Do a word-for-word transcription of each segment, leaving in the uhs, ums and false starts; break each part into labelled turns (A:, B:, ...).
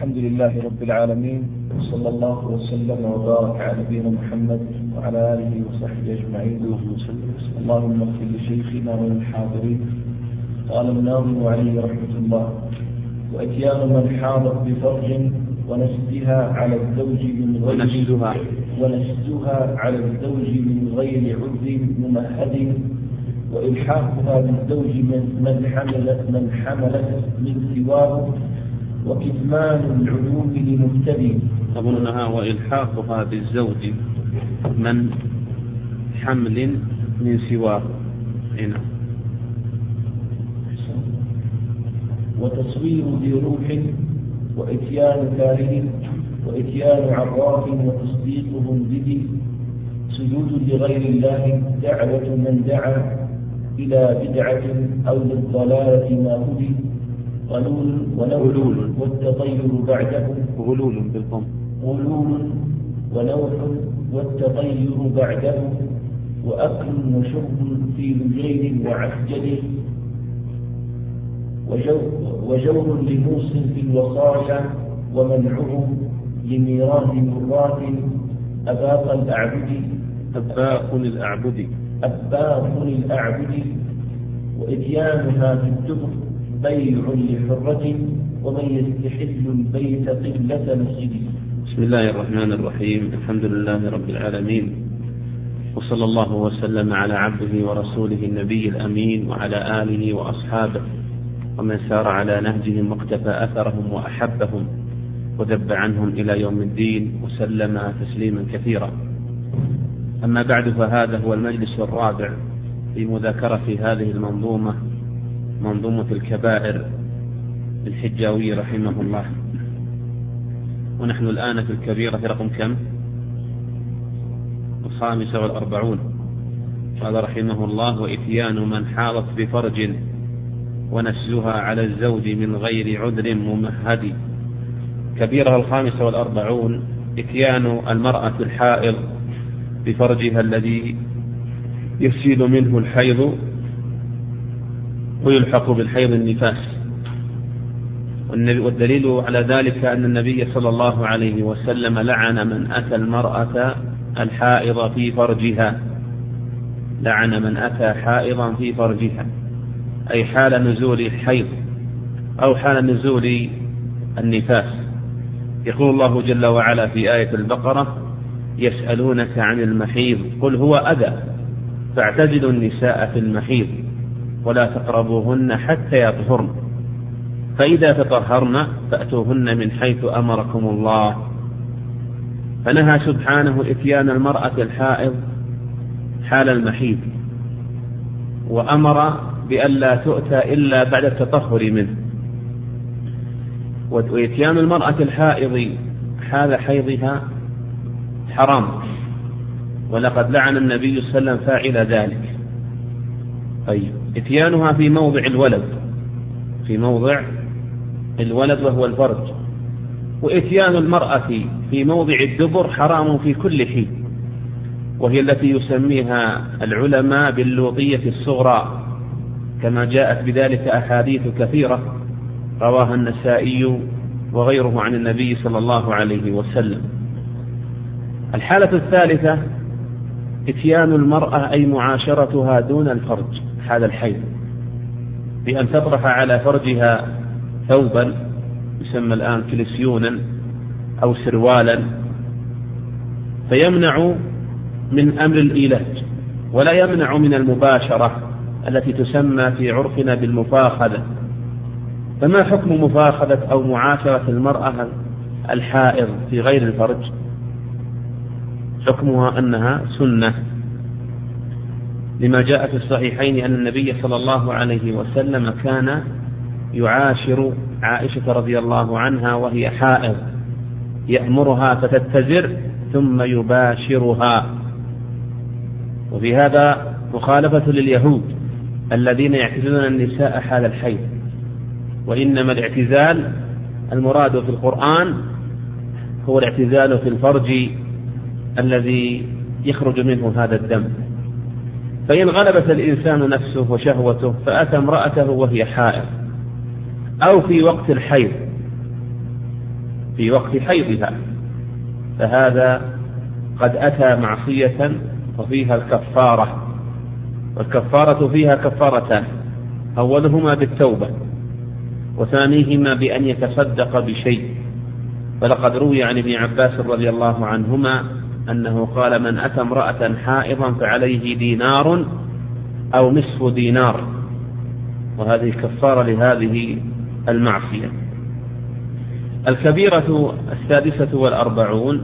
A: الحمد لله رب العالمين، صلى الله وسلم وبارك على نبينا محمد وعلى آله وصحبه أجمعين. اللهم اغفر لشيخنا وللحاضرين. قال الناظم عليه رحمة الله: وإتيان من حاضت بفرج ونسجها على الزوج من غير
B: ونسجها
A: ونسجها على الزوج من غير عذر ممهد، وإلحاقها بالزوج من من حملت من حملت من سواه، وكتمان العلوم لمبتدئ.
B: أظنها وإلحاقها بالزوج من حمل من سواه. هنا
A: وتصوير ذي روح، وإتيان كاره، وإتيان عراف، وتصديقهم بدي، سجود لغير الله، دعوة من دعا إلى بدعة أو للضلالة ما هدي، غلول ونوح والتطير بعده
B: غلول بالضم
A: غلول ونوح والتطير بعده، وأكل وشرب في لجين وعسجد، وجور لموس في الوصايا، ومنعه لميراث مرات أباق الأعبد
B: أباق الأعبد
A: أباق الأعبد، وإتيانها في الدبر بيع لحرة، ومن يستحل البيت قبلة مسجد.
B: بسم الله الرحمن الرحيم. الحمد لله رب العالمين، وصلى الله وسلم على عبده ورسوله النبي الأمين وعلى آله وأصحابه ومن سار على نهجهم واقتفى أثرهم وأحبهم وذب عنهم إلى يوم الدين وسلم تسليما كثيرا. أما بعد، فهذا هو المجلس الرابع في مذاكرة هذه المنظومة، منظومة الكبائر للحجاوي رحمه الله. ونحن الآن في الكبيرة في رقم كم؟ الخامسة والأربعون. قال رحمه الله: وإتيان من حاضت بفرج ونسجها على الزوج من غير عذر ممهد. كبيرة الخامسة والأربعون: إتيان المرأة الحائض بفرجها الذي يسيل منه الحيض ويلحق بالحيض النفاس. والدليل على ذلك أن النبي صلى الله عليه وسلم لعن من أتى المرأة الحائض في فرجها، لعن من أتى حائضا في فرجها، أي حال نزول الحيض أو حال نزول النفاس. يقول الله جل وعلا في آية البقرة: يسألونك عن المحيض قل هو أذى فاعتزلوا النساء في المحيض ولا تقربوهن حتى يطهرن فإذا تطهرن فأتوهن من حيث أمركم الله. فنهى سبحانه إتيان المرأة الحائض حال المحيض، وأمر بألا تؤتى إلا بعد التطهر منه. وإتيان المرأة الحائض حال حيضها حرام، ولقد لعن النبي صلى الله عليه وسلم فاعل ذلك. طيب، إتيانها في موضع الولد، في موضع الولد وهو الفرج. وإتيان المرأة في موضع الدبر حرام في كل حين، وهي التي يسميها العلماء باللوطية الصغرى، كما جاءت بذلك أحاديث كثيرة رواها النسائي وغيره عن النبي صلى الله عليه وسلم. الحالة الثالثة: إتيان المرأة أي معاشرتها دون الفرج حال الحيض، بأن تطرح على فرجها ثوبا يسمى الآن كلسيونا أو سروالا، فيمنع من أمر الإيلاج ولا يمنع من المباشرة التي تسمى في عرفنا بالمفاخذة. فما حكم مفاخذة أو معاشرة المرأة الحائض في غير الفرج؟ حكمها أنها سنة، لما جاء في الصحيحين أن النبي صلى الله عليه وسلم كان يعاشر عائشة رضي الله عنها وهي حائض، يأمرها فتتزر ثم يباشرها. وفي هذا مخالفة لليهود الذين يعتزلون النساء حال الحيض، وإنما الاعتزال المراد في القرآن هو الاعتزال في الفرج الذي يخرج منه هذا الدم. فإن غلبت الإنسان نفسه وشهوته فأتى امرأته وهي حائض أو في وقت الحيض في وقت حيضها، فهذا قد أتى معصية وفيها الكفارة، والكفارة فيها كفارتان: أولهما بالتوبة، وثانيهما بأن يتصدق بشيء. فلقد روي عن ابن عباس رضي الله عنهما أنه قال: من أتى امرأة حائضا فعليه دينار أو نصف دينار، وهذه كفارة لهذه المعصية. الكبيرة السادسة والأربعون: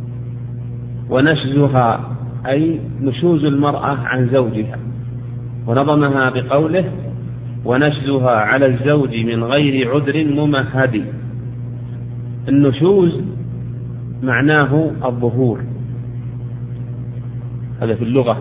B: ونشزها، أي نشوز المرأة عن زوجها، ونظمها بقوله: ونشزها على الزوج من غير عذر ممهد. النشوز معناه الظهور، هذا في اللغة،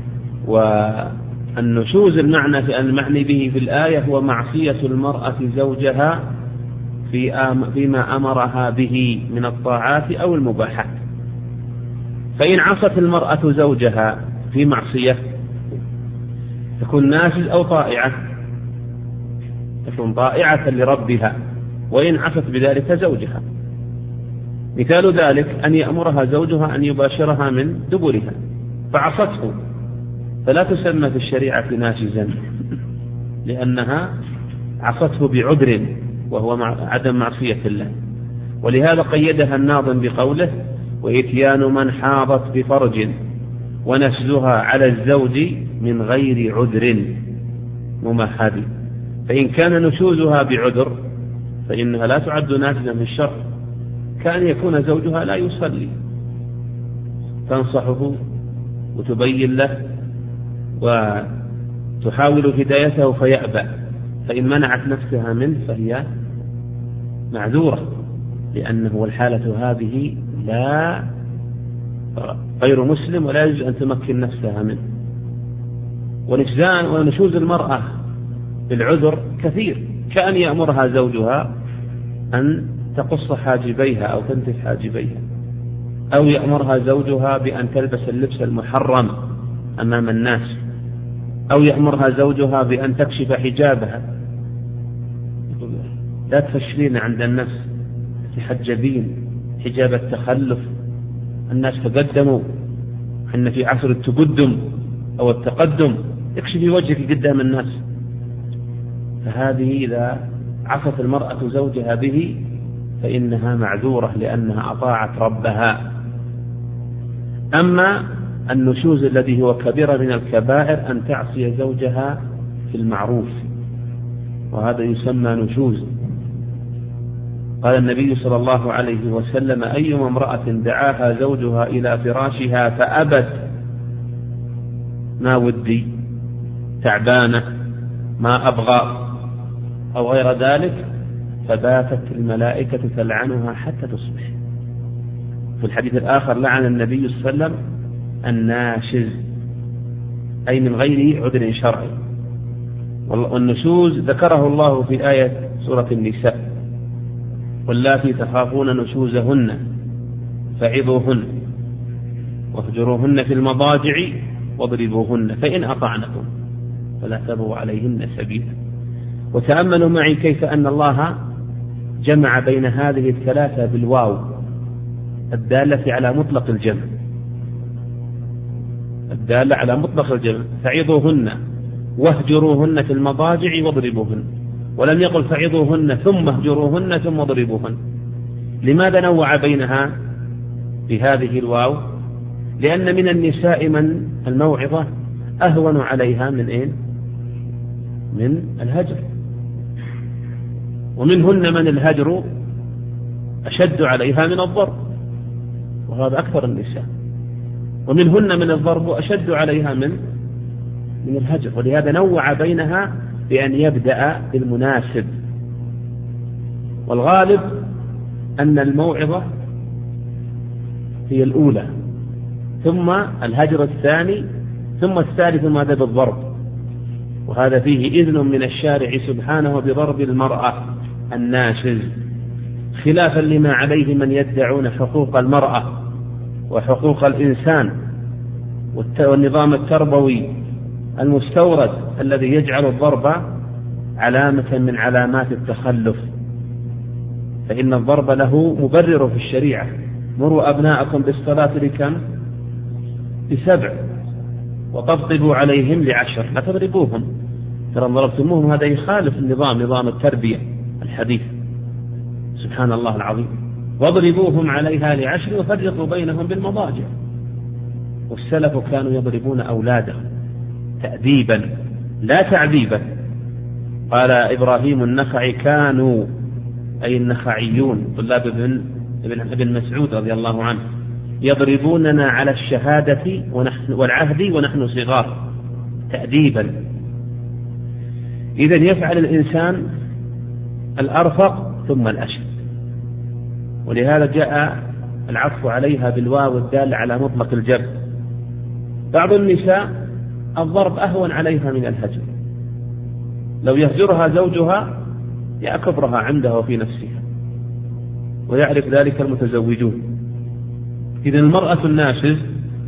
B: والنشوز المعنى في المعني به في الآية هو معصية المرأة زوجها في فيما أمرها به من الطاعات أو المباحات. فإن عصت المرأة زوجها في معصية تكون ناشز أو طائعة، تكون طائعة لربها، وإن عصت بذلك زوجها. مثال ذلك أن يأمرها زوجها أن يباشرها من دبرها فعصته، فلا تسمى في الشريعة ناشزا، لأنها عصته بعذر وهو عدم معصية الله. ولهذا قيدها الناظم بقوله: وإتيان من حاضت بفرج ونشزها على الزوج من غير عذر ممهد. فإن كان نشوزها بعذر فإنها لا تعد ناشزا في الشرع، كان يكون زوجها لا يصلي، تنصحه وتبين له وتحاول هدايته فيأبى، فإن منعت نفسها منه فهي معذورة، لأنه الحالة هذه لا غير مسلم ولا يجوز أن تمكن نفسها منه. ونشزان ونشوز المرأة بالعذر كثير، كأن يأمرها زوجها أن تقص حاجبيها أو تنتف حاجبيها، أو يأمرها زوجها بأن تلبس اللبس المحرم أمام الناس، أو يأمرها زوجها بأن تكشف حجابها. لا تفشلين عند الناس، تحجبين حجاب التخلف، الناس تقدموا، إحنا في عصر التقدم أو التقدم، اكشفي وجهك قدام الناس. فهذه إذا عصت المرأة زوجها به فإنها معذورة لأنها أطاعت ربها. أما النشوز الذي هو كبيرة من الكبائر أن تعصي زوجها في المعروف، وهذا يسمى نشوز. قال النبي صلى الله عليه وسلم: أيما امرأة دعاها زوجها إلى فراشها فأبت، ما ودي، تعبانة، ما أبغى، أو غير ذلك، فباتت الملائكة تلعنها حتى تصبح. في الحديث الآخر لعن النبي صلى الله عليه وسلم الناشز، أي من غير عذر شرعي. والنشوز ذكره الله في آية سورة النساء: واللاتي تخافون نشوزهن فعظوهن واهجروهن في المضاجع واضربوهن فإن أطعنكم فلا تبغوا عليهن سبيلا. وتأملوا معي كيف أن الله جمع بين هذه الثلاثة بالواو الدالة على مطلق الجمع، الدالة على مطلق الجمع: فعظوهن واهجروهن في المضاجع واضربوهن، ولم يقل فعظوهن ثم اهجروهن ثم اضربوهن. لماذا نوع بينها بهذه الواو؟ لأن من النساء من الموعظة أهون عليها من إيه؟ من الهجر، ومنهن من الهجر أشد عليها من الضرب، وهذا أكثر النساء، ومنهن من الضرب أشد عليها من من الهجر. ولهذا نوع بينها بأن يبدأ بالمناسب. والغالب أن الموعظة هي الأولى، ثم الهجر الثاني، ثم الثالث ماذا؟ بالضرب. وهذا فيه إذن من الشارع سبحانه بضرب المرأة الناشز، خلافا لما عليه من يدعون حقوق المرأة وحقوق الإنسان والنظام التربوي المستورد الذي يجعل الضرب علامة من علامات التخلف. فإن الضرب له مبرر في الشريعة. مروا أبناءكم بالصلاة لكم؟ لسبع، وطبطبوا عليهم لعشر. لا تضربوهم، ترى ضربتموهم هذا يخالف النظام، نظام التربية الحديث، سبحان الله العظيم. واضربوهم عليها لعشر وفرقوا بينهم بالمضاجع. والسلف كانوا يضربون أولادهم تأديبا لا تعذيبا. قال إبراهيم النخعي: كانوا، أي النخعيون طلاب ابن, ابن مسعود رضي الله عنه، يضربوننا على الشهادة ونحن والعهد ونحن صغار تأديبا. إذن يفعل الإنسان الأرفق ثم الأشد، ولهذا جاء العطف عليها بالواو الدال على مطلق الجر. بعض النساء الضرب أهون عليها من الهجر، لو يهجرها زوجها يكبرها عنده في نفسها، ويعرف ذلك المتزوجون. إذن المرأة الناشز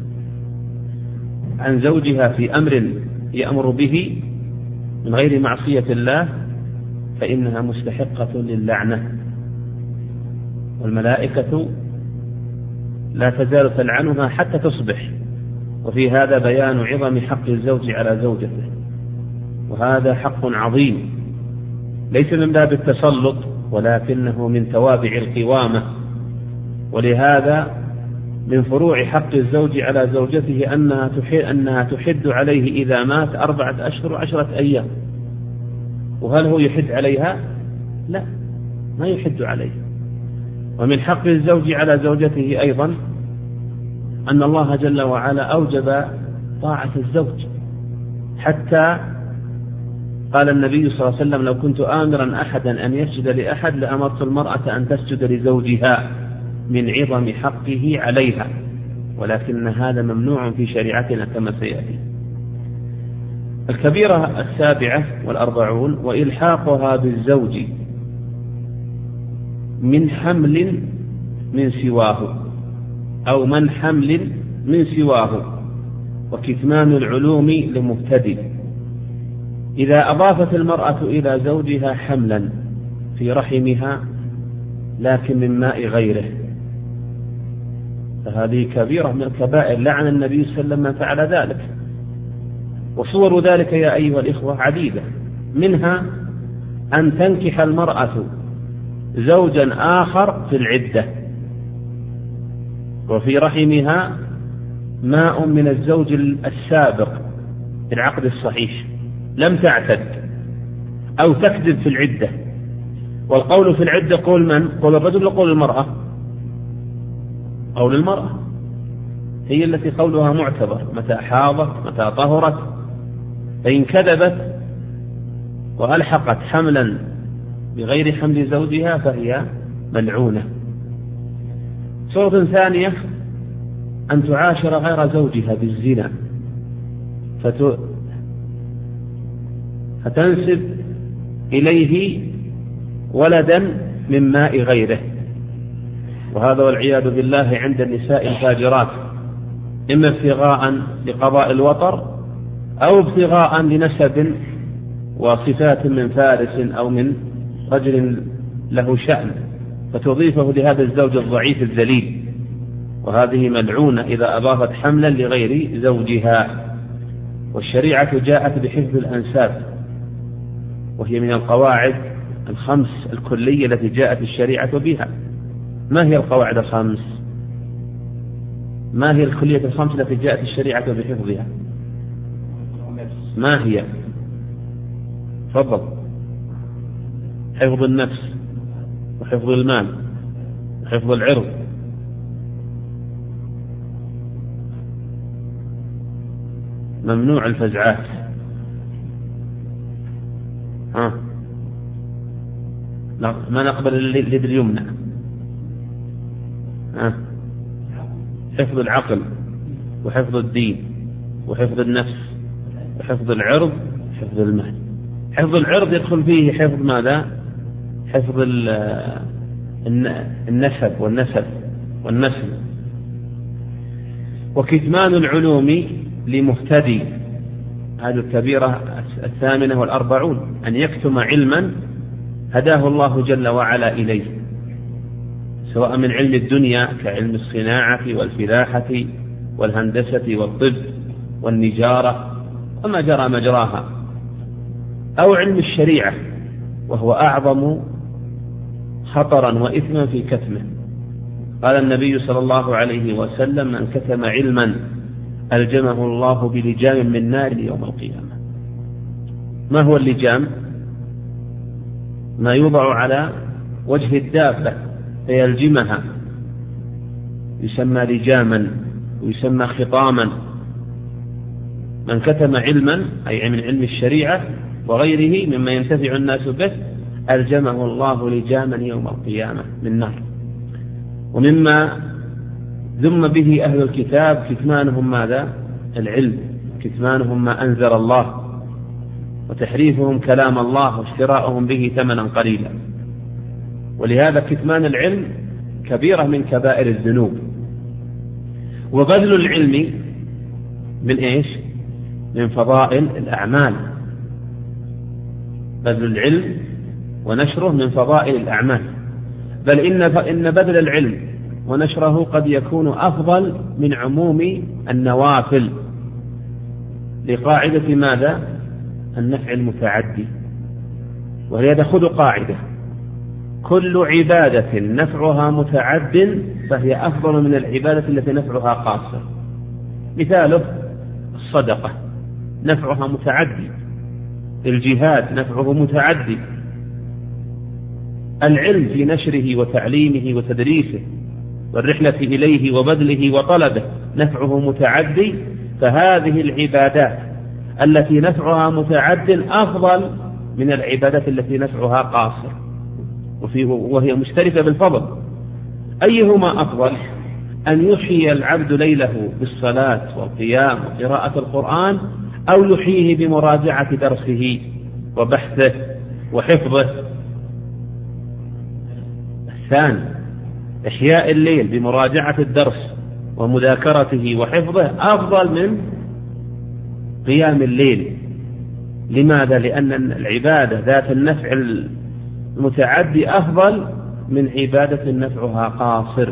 B: عن زوجها في أمر يأمر به من غير معصية الله فإنها مستحقة للعنة، والملائكة لا تزال تلعنها حتى تصبح. وفي هذا بيان عظم حق الزوج على زوجته، وهذا حق عظيم ليس من باب التسلط ولكنه من توابع القوامة. ولهذا من فروع حق الزوج على زوجته أنها تحد, أنها تحد عليه إذا مات أربعة أشهر وعشرة أيام. وهل هو يحد عليها؟ لا، ما يحد عليه. ومن حق الزوج على زوجته أيضا أن الله جل وعلا أوجب طاعة الزوج، حتى قال النبي صلى الله عليه وسلم: لو كنت آمرا أحدا أن يسجد لأحد لأمرت المرأة أن تسجد لزوجها من عظم حقه عليها، ولكن هذا ممنوع في شريعتنا كما سيأتي. الكبيرة السابعة والأربعون: وإلحاقها بالزوج من حمل من سواه أو من حمل من سواه، وكتمان العلوم لمبتدئ. إذا أضافت المرأة إلى زوجها حملا في رحمها لكن من ماء غيره فهذه كبيرة من الكبائر، لعن النبي صلى الله عليه وسلم من فعل ذلك. وصور ذلك يا أيها الإخوة عديدة، منها أن تنكح المرأة زوجا آخر في العدة وفي رحمها ماء من الزوج السابق في العقد الصحيح لم تعتد، أو تكذب في العدة. والقول في العدة قول من؟ قول الرجل وقول المرأة؟ قول المرأة، هي التي قولها معتبر متى حاضت متى طهرت. فإن كذبت وألحقت حملا بغير حمل زوجها فهي ملعونة. صورة ثانية أن تعاشر غير زوجها بالزنا فت... فتنسب إليه ولدا من ماء غيره، وهذا والعياذ بالله عند النساء الفاجرات، إما ابتغاء لقضاء الوطر أو ابتغاء لنسب وصفات من فارس أو من رجل له شأن، فتضيفه لهذا الزوج الضعيف الذليل، وهذه ملعونة إذا أضافت حملا لغير زوجها. والشريعة جاءت بحفظ الأنساب، وهي من القواعد الخمس الكلية التي جاءت الشريعة بها. ما هي القواعد الخمس؟ ما هي الكلية الخمس التي جاءت الشريعة بحفظها؟ ما هي؟ تفضل. حفظ النفس، وحفظ المال، وحفظ العرض. ممنوع الفزعات. ها لا، ما نقبل اليد اليمنى. ها حفظ العقل، وحفظ الدين، وحفظ النفس، وحفظ العرض، وحفظ المال. حفظ العرض يدخل فيه حفظ ماذا؟ حفظ النسب والنسب والنسل. وكتمان العلوم لمهتدي، هذه الكبيرة الثامنة والأربعون، أن يكتم علما هداه الله جل وعلا إليه. سواء من علم الدنيا كعلم الصناعة والفلاحة والهندسة والطب والنجارة وما جرى مجراها، أو علم الشريعة وهو أعظم خطرا وإثما في كتمه. قال النبي صلى الله عليه وسلم: من كتم علما ألجمه الله بلجام من نار يوم القيامة. ما هو اللجام؟ ما يوضع على وجه الدابة فيلجمها، يسمى لجاما ويسمى خطاما. من كتم علما أي من علم الشريعة وغيره مما ينتفع الناس به ألجمه الله لجاما يوم القيامة من نار. ومما ذم به أهل الكتاب كتمانهم ماذا؟ العلم، كتمانهم ما أنزل الله، وتحريفهم كلام الله واشتراؤهم به ثمنا قليلا. ولهذا كتمان العلم كبيرة من كبائر الذنوب. وبذل العلم من إيش؟ من فضائل الأعمال. بذل العلم ونشره من فضائل الأعمال، بل إن إن بذل العلم ونشره قد يكون أفضل من عموم النوافل، لقاعدة ماذا؟ النفع المتعدي. ولهذا خذوا قاعدة: كل عبادة نفعها متعد فهي أفضل من العبادة التي نفعها قاصر. مثاله الصدقة نفعها متعدي، الجهاد نفعه متعدي، العلم في نشره وتعليمه وتدريسه والرحلة إليه وبذله وطلبه نفعه متعدي. فهذه العبادات التي نفعها متعد أفضل من العبادات التي نفعها قاصر، وهي مشتركة بالفضل. أيهما أفضل؟ أن يحيي العبد ليله بالصلاة والقيام وقراءة القرآن، أو يحييه بمراجعة درسه وبحثه وحفظه؟ الثاني، إحياء الليل بمراجعة الدرس ومذاكرته وحفظه أفضل من قيام الليل. لماذا؟ لأن العبادة ذات النفع المتعدي أفضل من عبادة نفعها قاصر.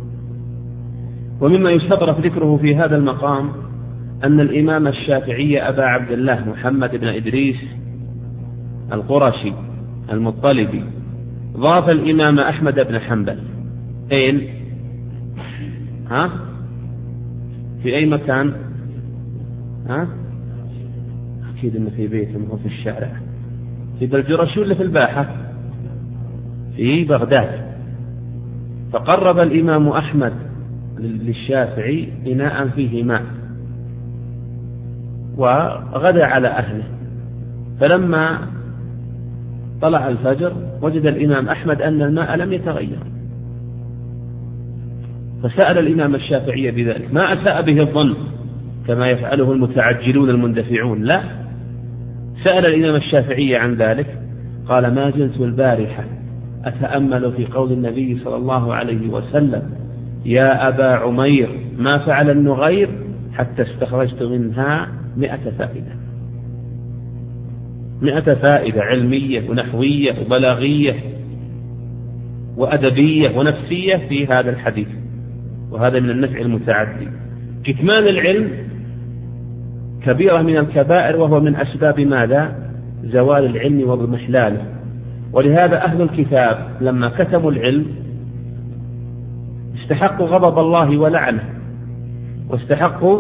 B: ومما يستطرف ذكره في هذا المقام أن الإمام الشافعي أبا عبد الله محمد بن إدريس القرشي المطلبي ضاف الإمام أحمد بن حنبل. أين؟ ها؟ في أي مكان؟ ها؟ أكيد إنه في بيته وهو في الشارع. في بلجرش ولا في الباحة؟ في بغداد. فقرب الإمام أحمد للشافعي إناء فيه ماء وغدا على أهله. فلما طلع الفجر وجد الإمام أحمد أن الماء لم يتغير، فسأل الإمام الشافعي بذلك، ما أساء به الظن كما يفعله المتعجلون المندفعون، لا، سأل الإمام الشافعي عن ذلك. قال: ما زلت البارحة أتأمل في قول النبي صلى الله عليه وسلم: يا أبا عمير ما فعل النغير حتى استخرجت منها مئة فائدة. مئة فائدة علمية ونحوية وبلاغية وأدبية ونفسية في هذا الحديث، وهذا من النفع المتعدي. كتمان العلم كبيرة من الكبائر، وهو من أسباب ماذا؟ زوال العلم واضمحلاله. ولهذا أهل الكتاب لما كتموا العلم استحقوا غضب الله ولعنه، واستحقوا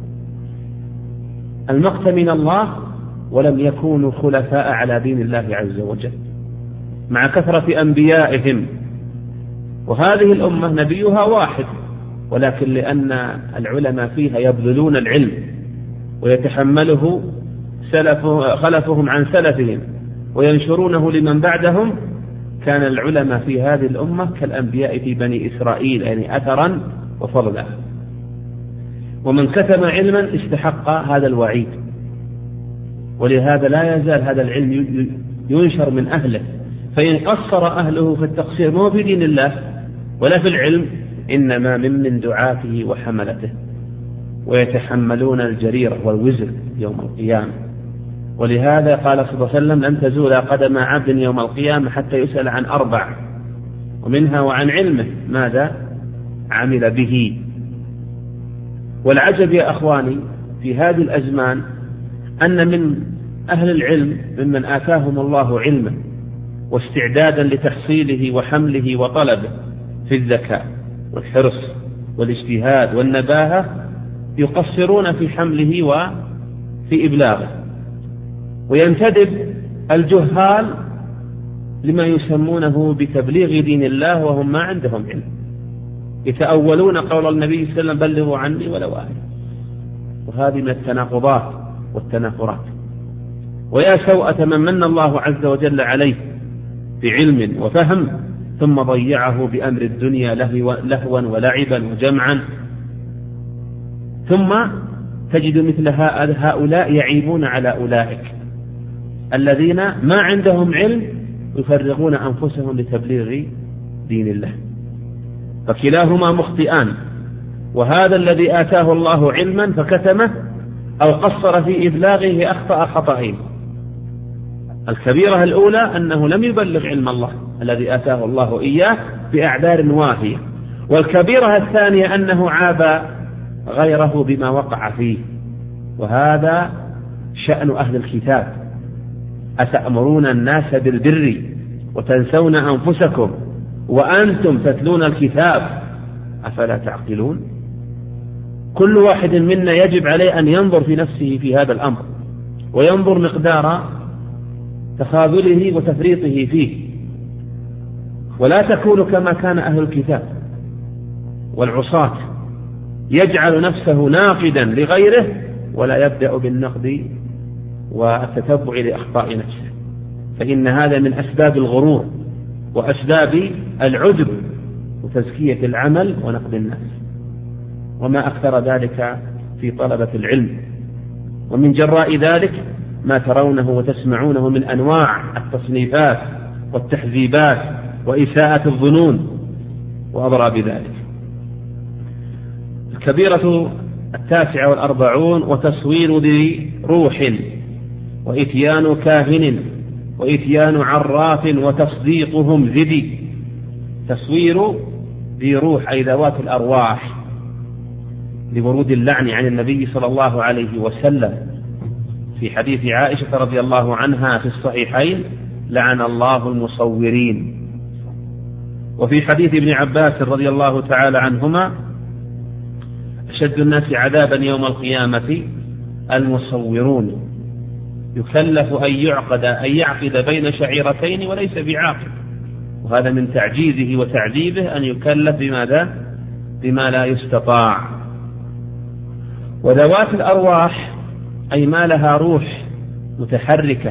B: المقت من الله، ولم يكونوا خلفاء على دين الله عز وجل مع كثرة أنبيائهم. وهذه الأمة نبيها واحد، ولكن لأن العلماء فيها يبذلون العلم ويتحمله سلف خلفهم عن سلفهم وينشرونه لمن بعدهم، كان العلماء في هذه الأمة كالأنبياء في بني إسرائيل، يعني أثرا وفضلا. ومن كتم علما استحق هذا الوعيد. ولهذا لا يزال هذا العلم ينشر من أهله، فإن قصر أهله في التقصير مو في دين الله ولا في العلم، إنما من من دعاته وحملته، ويتحملون الجريرة والوزر يوم القيامة. ولهذا قال صلى الله عليه وسلم: لن تزول قدم عبد يوم القيامة حتى يسأل عن أربع: ومنها وعن علمه ماذا عمل به. والعجب يا أخواني في هذه الأزمان أن من أهل العلم ممن آتاهم الله علما واستعدادا لتحصيله وحمله وطلبه في الذكاء والحرص والاجتهاد والنباهة يقصرون في حمله وفي إبلاغه، وينتدب الجهال لما يسمونه بتبليغ دين الله وهم ما عندهم علم، يتأولون قول النبي صلى الله عليه وسلم بلغوا عني ولو آية. وهذه من التناقضات والتنافرات. ويا سوءة من من الله عز وجل عليه بعلم وفهم ثم ضيعه بأمر الدنيا لهوا ولعبا وجمعا، ثم تجد مثل هؤلاء يعيبون على أولئك الذين ما عندهم علم يفرغون أنفسهم لتبليغ دين الله، فكلاهما مخطئان. وهذا الذي آتاه الله علما فكتمه أو قصر في إبلاغه أخطأ خطأين. الكبيرة الأولى أنه لم يبلغ علم الله الذي آتاه الله إياه بأعذار واهية، والكبيرة الثانية أنه عاب غيره بما وقع فيه. وهذا شأن أهل الكتاب: أتأمرون الناس بالبر وتنسون أنفسكم وأنتم تتلون الكتاب أفلا تعقلون؟ كل واحد منا يجب عليه أن ينظر في نفسه في هذا الأمر، وينظر مقدار تخاذله وتفريطه فيه، ولا تكون كما كان أهل الكتاب والعصاة يجعل نفسه ناقدا لغيره ولا يبدأ بالنقد والتتبع لأخطاء نفسه، فإن هذا من أسباب الغرور وأسباب العجب وتزكية العمل ونقد الناس، وما أكثر ذلك في طلبة العلم. ومن جراء ذلك ما ترونه وتسمعونه من أنواع التصنيفات والتحذيبات وإساءة الظنون وأضراب ذلك. الكبيرة التاسعة والأربعون: وتصوير ذي روح وإتيان كاهن وإتيان عراف وتصديقهم ذدي. تصوير ذي روح أي ذوات الأرواح، لورود اللعن عن النبي صلى الله عليه وسلم في حديث عائشة رضي الله عنها في الصحيحين: لعن الله المصورين. وفي حديث ابن عباس رضي الله تعالى عنهما: أشد الناس عذابا يوم القيامة المصورون، يكلف أن يعقد أن يعقد بين شعيرتين وليس بعاقل. وهذا من تعجيزه وتعذيبه أن يكلف بماذا؟ بما لا يستطاع. وذوات الأرواح أي ما لها روح متحركة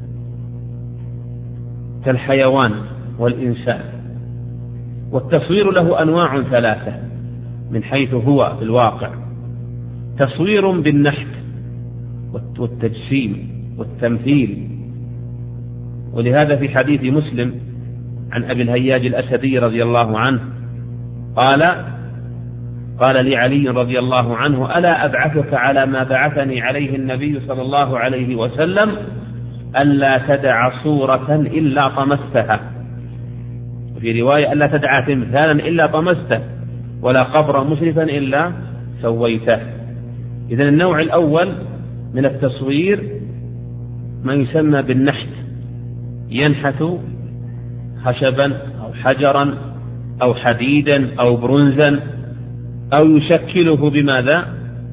B: كالحيوان والإنسان. والتصوير له أنواع ثلاثة من حيث هو في الواقع: تصوير بالنحت والتجسيم والتمثيل. ولهذا في حديث مسلم عن أبي الهياج الأسدي رضي الله عنه قال: قال لي علي رضي الله عنه: ألا أبعثك على ما بعثني عليه النبي صلى الله عليه وسلم، ألا تدع صورة إلا طمستها. وفي رواية: ألا تدع تمثالا إلا طمسته، ولا قبر مشرفا إلا سويته. إذن النوع الأول من التصوير ما يسمى بالنحت، ينحت خشبا أو حجرا أو حديدا أو برنزا، أو يشكله بماذا؟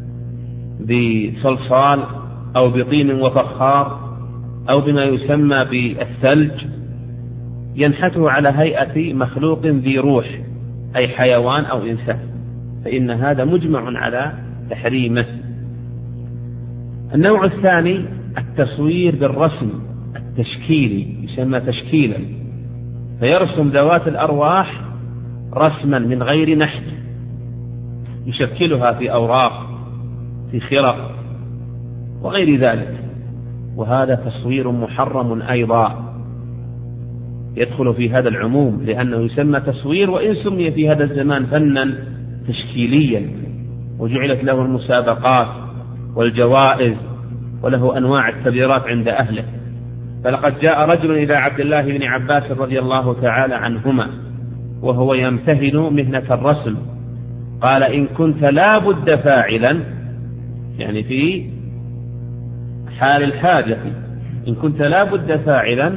B: بصلصال أو بطين وفخار أو بما يسمى بالثلج، ينحته على هيئة مخلوق ذي روح أي حيوان أو إنسان، فإن هذا مجمع على تحريمه. النوع الثاني التصوير بالرسم التشكيلي، يسمى تشكيلا، فيرسم ذوات الأرواح رسما من غير نحت، يشكلها في أوراق في خرق وغير ذلك، وهذا تصوير محرم أيضا يدخل في هذا العموم، لأنه يسمى تصوير وإن سمي في هذا الزمان فنا تشكيليا، وجعلت له المسابقات والجوائز وله أنواع التبذيرات عند أهله. فلقد جاء رجل إلى عبد الله بن عباس رضي الله تعالى عنهما وهو يمتهن مهنة الرسم. قال إن كنت لا بد فاعلا، يعني في حال الحاجة، إن كنت لا بد فاعلا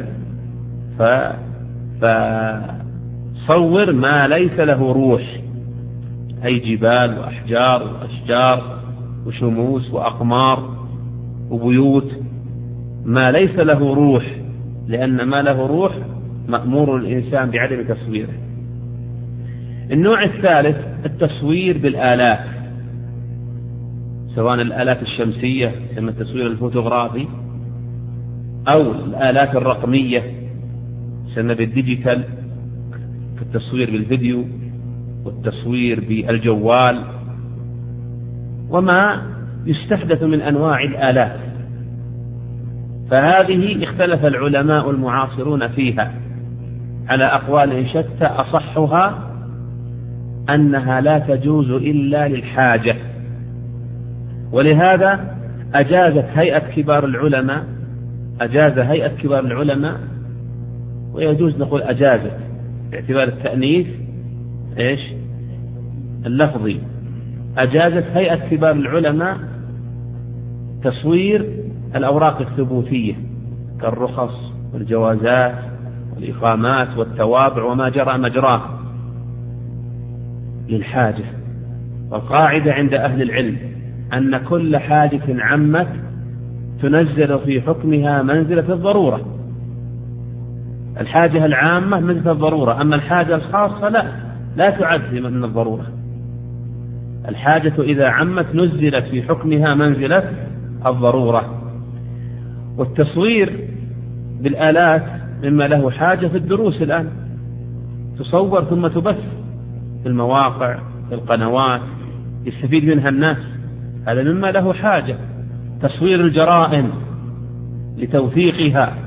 B: فصور ما ليس له روح، أي جبال وأحجار وأشجار وشموس وأقمار وبيوت، ما ليس له روح، لأن ما له روح مأمور الإنسان بعدم تصويره. النوع الثالث التصوير بالآلات، سواء الآلات الشمسية كما التصوير الفوتوغرافي، أو الآلات الرقمية سمى بالديجيتال كالتصوير بالفيديو والتصوير بالجوال وما يستحدث من أنواع الآلات. فهذه اختلف العلماء المعاصرون فيها على أقوال شتى، أصحها أنها لا تجوز إلا للحاجة، ولهذا أجازت هيئة كبار العلماء أجاز هيئة كبار العلماء ويجوز نقول أجازت باعتبار التأنيث إيش اللفظي، أجازت هيئة كبار العلماء تصوير الأوراق الثبوتية كالرخص والجوازات والإقامات والتوابع وما جرى مجراه للحاجة. والقاعدة عند أهل العلم أن كل حاجة عمت تنزل في حكمها منزلة الضرورة. الحاجة العامة منزلة الضرورة، أما الحاجة الخاصة لا لا تعد من الضرورة. الحاجة إذا عمت نزلت في حكمها منزلة الضرورة. والتصوير بالآلات مما له حاجة في الدروس الآن، تصور ثم تبث في المواقع في القنوات يستفيد منها الناس، هذا مما له حاجة. تصوير الجرائم لتوثيقها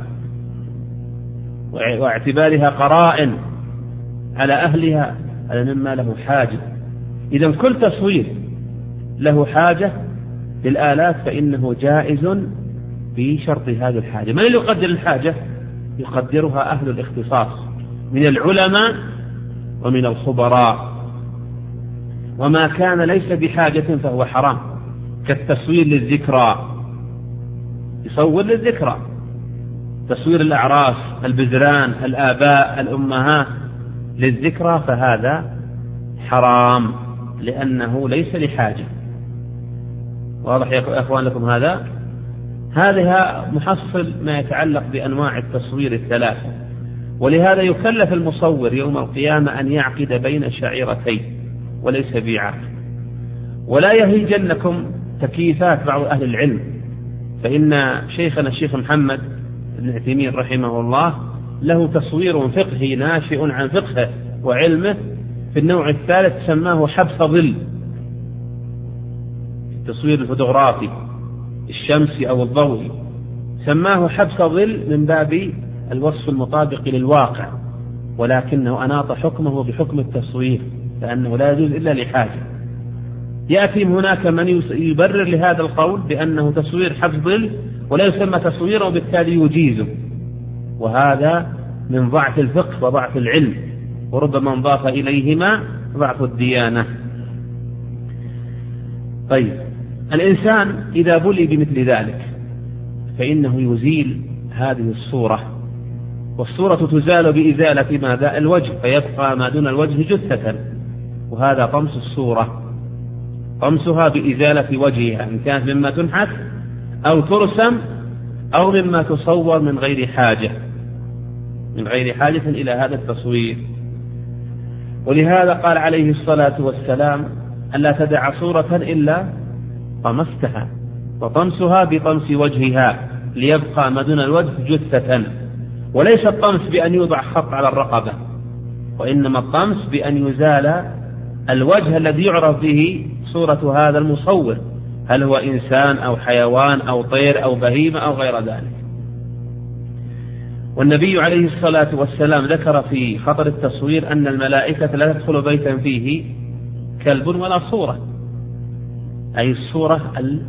B: واعتبارها قرائن على أهلها، هذا مما له حاجة. إذا كل تصوير له حاجة بالآلات فإنه جائز بشرط هذه الحاجة. من اللي يقدر الحاجة؟ يقدرها أهل الاختصاص من العلماء ومن الخبراء. وما كان ليس بحاجة فهو حرام، كالتصوير للذكرى، يصور للذكرى، تصوير الأعراس البزران الآباء الأمهات للذكرى، فهذا حرام لأنه ليس لحاجة. واضح يا أخوان لكم هذا؟ هذا محصل ما يتعلق بأنواع التصوير الثلاثة. ولهذا يكلف المصور يوم القيامة أن يعقد بين شعيرتين وليس بيعات. ولا يهيجنكم تكييفات بعض أهل العلم، فإن شيخنا الشيخ محمد بن عثيمين رحمه الله له تصوير فقهي ناشئ عن فقهه وعلمه في النوع الثالث سماه حبس ظل، التصوير الفوتوغرافي الشمسي أو الضوئي سماه حبس ظل من باب الوصف المطابق للواقع، ولكنه أناط حكمه بحكم التصوير لأنه لا يجوز إلا لحاجة. يأتي هناك من يبرر لهذا القول بأنه تصوير حبس ظل ولا يسمى تصويرا وبالتالي يجيزه، وهذا من ضعف الفقه وضعف العلم، وربما انضاف إليهما ضعف الديانة. طيب، الإنسان إذا بلي بمثل ذلك فإنه يزيل هذه الصورة، والصورة تزال بإزالة ماذا؟ الوجه، فيبقى ما دون الوجه جثة، وهذا طمس الصورة، طمسها بإزالة وجهها إن كانت مما تنحت أو ترسم أو مما تصور من غير حاجة من غير حاجة إلى هذا التصوير. ولهذا قال عليه الصلاة والسلام ألا تدع صورة إلا طمستها، وطمسها بطمس وجهها ليبقى ما دون الوجه جثة. وليس الطمس بأن يوضع خط على الرقبة، وإنما الطمس بأن يزال الوجه الذي يعرف به صورة هذا المصور، هل هو إنسان أو حيوان أو طير أو بهيمة أو غير ذلك. والنبي عليه الصلاة والسلام ذكر في خطر التصوير أن الملائكة لا تدخل بيتا فيه كلب ولا صورة، أي الصورة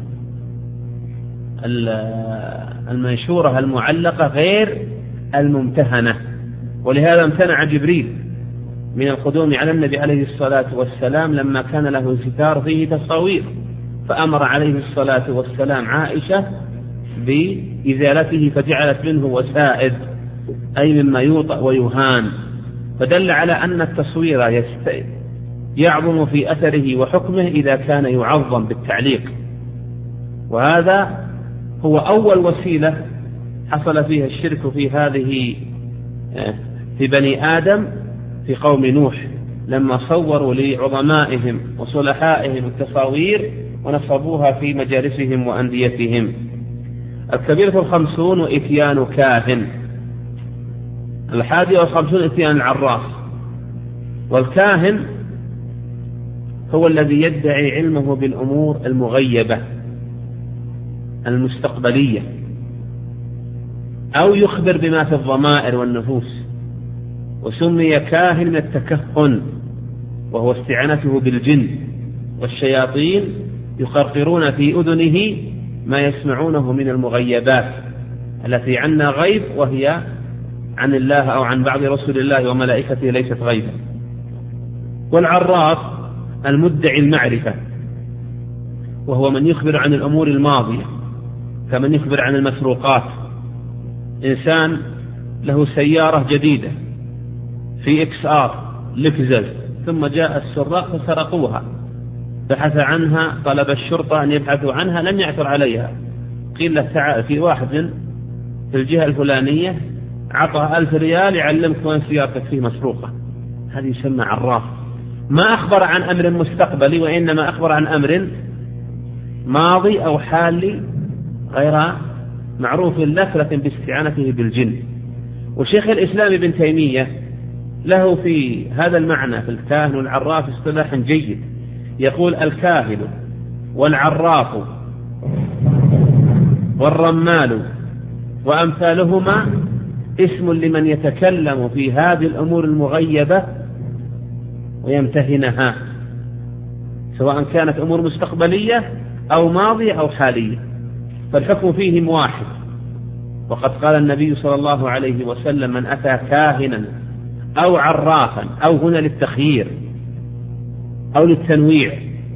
B: المنشورة المعلقة غير الممتهنة. ولهذا امتنع جبريل من القدوم على النبي عليه الصلاة والسلام لما كان له ستار فيه تصاوير، فأمر عليه الصلاة والسلام عائشة بإزالته فجعلت منه وسائد، أي مما يوطأ ويهان، فدل على أن التصوير يعظم في أثره وحكمه إذا كان يعظم بالتعليق. وهذا هو أول وسيلة حصل فيها الشرك في هذه في بني آدم في قوم نوح، لما صوروا لعظمائهم وصلحائهم التصاوير ونصبوها في مجالسهم وأنديتهم. الكبيرة الخمسون وإتيان كاهن. الحادي والخمسون إتيان العراف. والكاهن هو الذي يدعي علمه بالأمور المغيبة المستقبلية، أو يخبر بما في الضمائر والنفوس، وسمي كاهن من التكهن، وهو استعانته بالجن والشياطين يقرقرون في أذنه ما يسمعونه من المغيبات التي عنا غيب، وهي عن الله أو عن بعض رسول الله وملائكته ليست غيبا. والعراف المدعي المعرفة، وهو من يخبر عن الأمور الماضية كمن يخبر عن المسروقات. إنسان له سيارة جديدة في إكس آر لكزل، ثم جاء السراق فسرقوها، بحث عنها، طلب الشرطة أن يبحثوا عنها، لم يعثر عليها. قيل له تعال في واحد في الجهة الفلانية عطى ألف ريال يعلمك وين سيارتك فيه مسروقة. هذا يسمى عراف، ما أخبر عن أمر مستقبلي، وإنما أخبر عن أمر ماضي أو حالي غير معروف لك، لكن باستعانته بالجن. وشيخ الإسلام ابن تيمية له في هذا المعنى في الكاهن والعراف اصطلاح جيد، يقول: الكاهن والعراف والرمال وأمثالهما اسم لمن يتكلم في هذه الأمور المغيبة ويمتهنها، سواء كانت أمور مستقبلية أو ماضية أو حالية، فالحكم فيهم واحد. وقد قال النبي صلى الله عليه وسلم: من أتى كاهنا أو عرافا، أو هنا للتخيير أو للتنويع،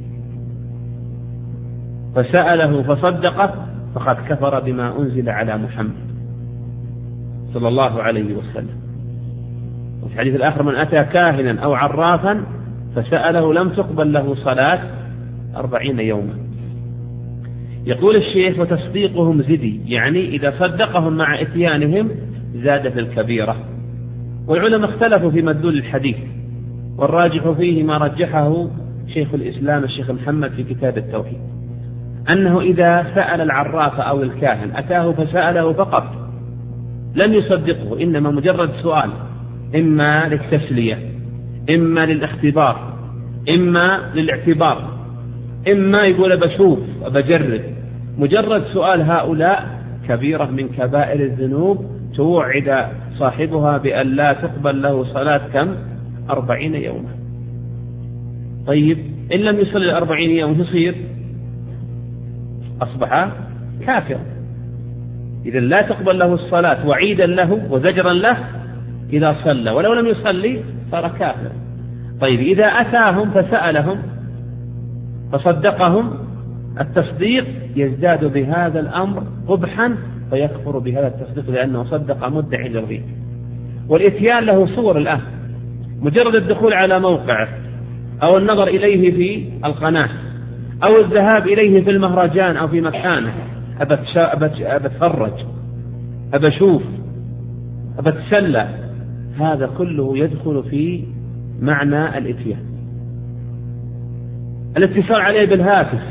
B: فسأله فصدقه فقد كفر بما أنزل على محمد صلى الله عليه وسلم. وفي الحديث الآخر: من أتى كاهنا أو عرافا فسأله لم تقبل له صلاة أربعين يوما. يقول الشيخ: وتصديقهم زدي، يعني إذا صدقهم مع إتيانهم زاد في الكبيرة. والعلماء اختلفوا في مدلول الحديث، والراجح فيه ما رجحه شيخ الإسلام الشيخ محمد في كتاب التوحيد، أنه إذا سأل العراف أو الكاهن أتاه فسأله فقط لم يصدقه، إنما مجرد سؤال، إما للتسلية، إما للاختبار، إما للاعتبار، إما يقول بشوف بجرب، مجرد سؤال هؤلاء كبيرة من كبائر الذنوب توعد صاحبها بأن لا تقبل له صلاة كم؟ أربعين يوما. طيب إن لم يصل الأربعين يوم يصير أصبح كافر، إذا لا تقبل له الصلاة وعيدا له وزجرا له إذا صلى، ولو لم يصلي صار كافر. طيب إذا أتاهم فسألهم فصدقهم، التصديق يزداد بهذا الأمر قبحا فيكفر بهذا التصديق لأنه صدق مدعي للغيب. والإتيان له صور الآن، مجرد الدخول على موقعه أو النظر إليه في القناة أو الذهاب إليه في المهرجان أو في مكانه، أبتفرج، أبشوف، أبتسلى، هذا كله يدخل في معنى الإتيان. الاتصال عليه بالهاتف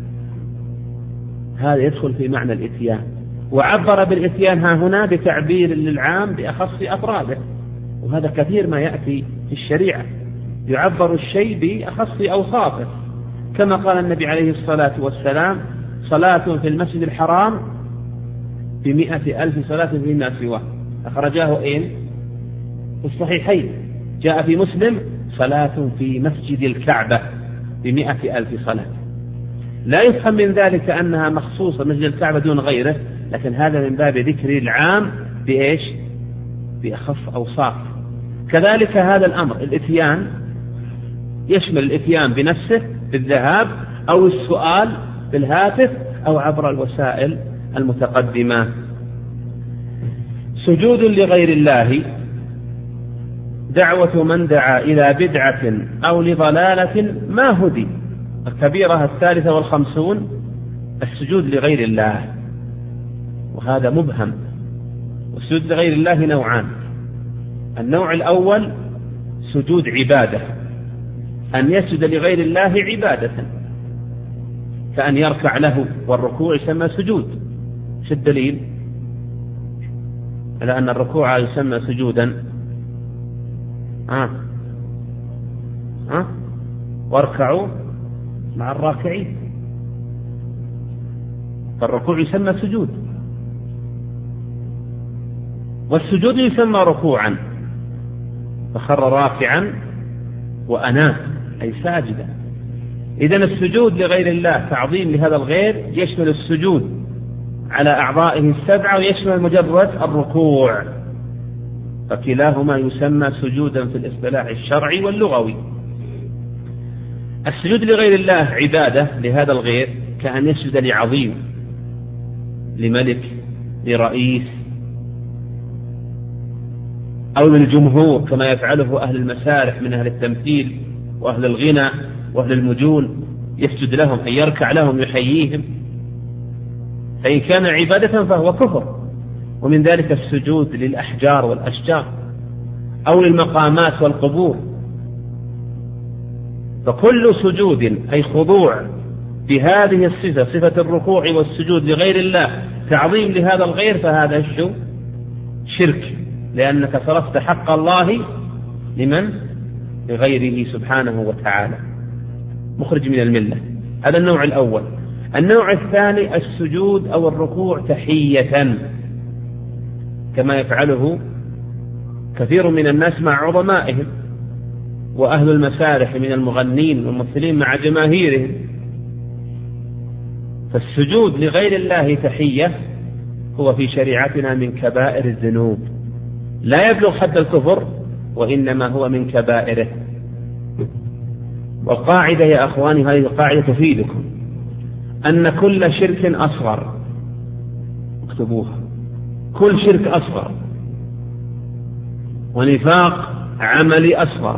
B: هذا يدخل في معنى الإتيان، وعبر بالإتيان ها هنا بتعبير للعام بأخص أفراده، وهذا كثير ما يأتي في الشريعة، يعبر الشيء بأخص أوصافه، كما قال النبي عليه الصلاة والسلام: صلاة في المسجد الحرام بمئة ألف صلاة فيما سواه. أخرجاه إين؟ في الصحيحين. جاء في مسلم: صلاة في مسجد الكعبة بمئة ألف صلاة. لا يفهم من ذلك أنها مخصوصة مسجد الكعبة دون غيره، لكن هذا من باب ذكر العام بإيش؟ بأخص أوصاف. كذلك هذا الأمر الإتيان يشمل الإتيان بنفسه بالذهاب أو السؤال بالهاتف أو عبر الوسائل المتقدمة. سجود لغير الله دعوة من دعا إلى بدعة أو لضلالة ما هدي. الكبيرة الثالثة والخمسون السجود لغير الله، وهذا مبهم. والسجود لغير الله نوعان. النوع الأول سجود عبادة، أن يسجد لغير الله عبادة، كأن يركع له، والركوع يسمى سجود. شو الدليل على أن الركوع يسمى سجودا؟ آه. آه. واركعوا مع الراكعين، فالركوع يسمى سجود، والسجود يسمى ركوعا، فخر راكعا وأناب أي ساجدا. إذن السجود لغير الله تعظيم لهذا الغير يشمل السجود على أعضائه السبعة ويشمل مجرد الركوع، فكلاهما يسمى سجودا في الاصطلاح الشرعي واللغوي. السجود لغير الله عبادة لهذا الغير، كأن يسجد لعظيم، لملك، لرئيس، أو للجمهور كما يفعله أهل المسارح من أهل التمثيل وأهل الغنى وأهل المجون، يسجد لهم أي يركع لهم يحييهم. فإن كان عبادة فهو كفر. ومن ذلك السجود للأحجار والأشجار أو للمقامات والقبور. فكل سجود أي خضوع بهذه الصفة، صفة الركوع والسجود لغير الله تعظيم لهذا الغير، فهذا الشو شرك، لأنك صرفت حق الله لمن؟ لغيره سبحانه وتعالى، مخرج من الملة. هذا النوع الأول. النوع الثاني السجود أو الركوع تحية، كما يفعله كثير من الناس مع عظمائهم، وأهل المسارح من المغنين والممثلين مع جماهيرهم. فالسجود لغير الله تحية هو في شريعتنا من كبائر الذنوب، لا يبلغ حد الكفر، وإنما هو من كبائره. والقاعدة يا أخواني، هذه القاعدة تفيدكم أن كل شرك أصغر، اكتبوها، كل شرك أصغر ونفاق عملي أصغر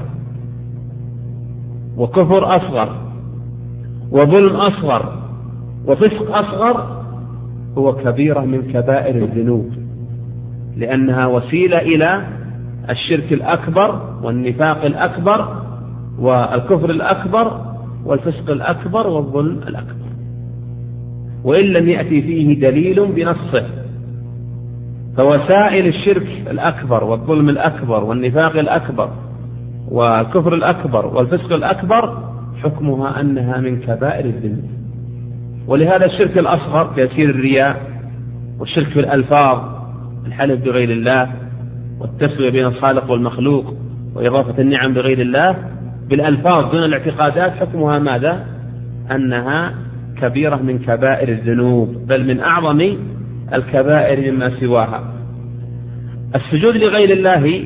B: وكفر أصغر وظلم أصغر وفسق أصغر هو كبيرة من كبائر الذنوب، لأنها وسيلة إلى الشرك الأكبر والنفاق الأكبر والكفر الأكبر والفسق الأكبر والظلم الأكبر، وإن لم يأتي فيه دليل بنصه. فوسائل الشرك الأكبر والظلم الأكبر والنفاق الأكبر والكفر الأكبر والفسق الأكبر حكمها أنها من كبائر الذنوب. ولهذا الشرك الأصغر كيسير الرياء والشرك في الألفاظ، الحلف بغير الله والتسوية بين الخالق والمخلوق وإضافة النعم بغير الله بالألفاظ دون الاعتقادات، حكمها ماذا؟ أنها كبيرة من كبائر الذنوب، بل من أعظم الكبائر مما سواها. السجود لغير الله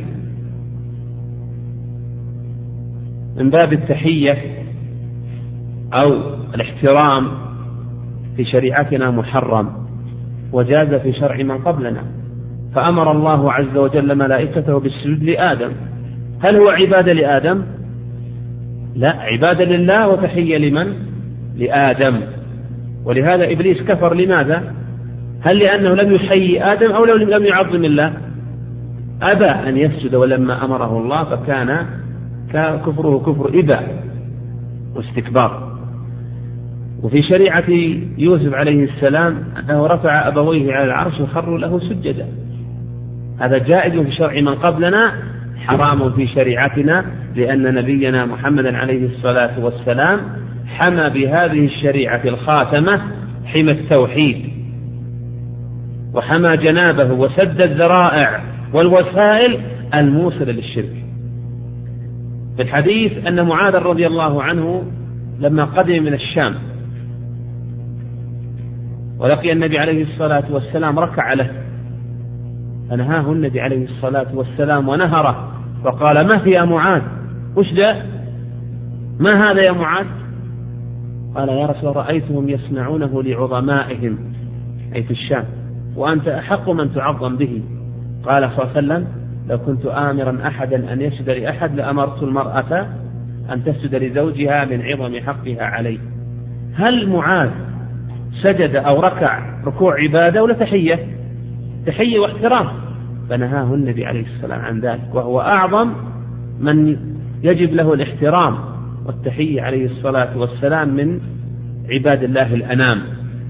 B: من باب التحية أو الاحترام في شريعتنا محرم، وجاز في شرع من قبلنا. فأمر الله عز وجل ملائكته بالسجود لآدم. هل هو عبادة لآدم؟ لا، عبادة لله وتحية لمن؟ لآدم. ولهذا إبليس كفر. لماذا؟ هل لأنه لم يحيي آدم أو لم يعظم الله؟ أبى أن يسجد ولما أمره الله، فكان كفره كفر إباء واستكبار. وفي شريعة يوسف عليه السلام أنه رفع أبويه على العرش وخروا له سجدا. هذا جائز في شرع من قبلنا، حرام في شريعتنا، لأن نبينا محمدا عليه الصلاة والسلام حمى بهذه الشريعة الخاتمة حمى التوحيد، وحمى جنابه وسد الذرائع والوسائل الموصلة للشرك. في الحديث أن معاذ رضي الله عنه لما قدم من الشام ولقي النبي عليه الصلاة والسلام ركع له، فنهاه النبي عليه الصلاة والسلام ونهره فقال ما في يا معاذ؟ وش ده؟ ما هذا يا معاذ؟ قال يا رسول الله رأيتهم يصنعونه لعظمائهم أي في الشام وأنت أحق من تعظم به. قال صلى الله عليه وسلم لو كنت آمرا أحدا أن يسجد لأحد لأمرت المرأة أن تسجد لزوجها من عظم حقها عليه. هل معاذ سجد أو ركع ركوع عبادة ولا تحية؟ تحية واحترام، فنهاه النبي عليه السلام عن ذلك، وهو أعظم من يجب له الاحترام والتحية عليه الصلاة والسلام من عباد الله الأنام.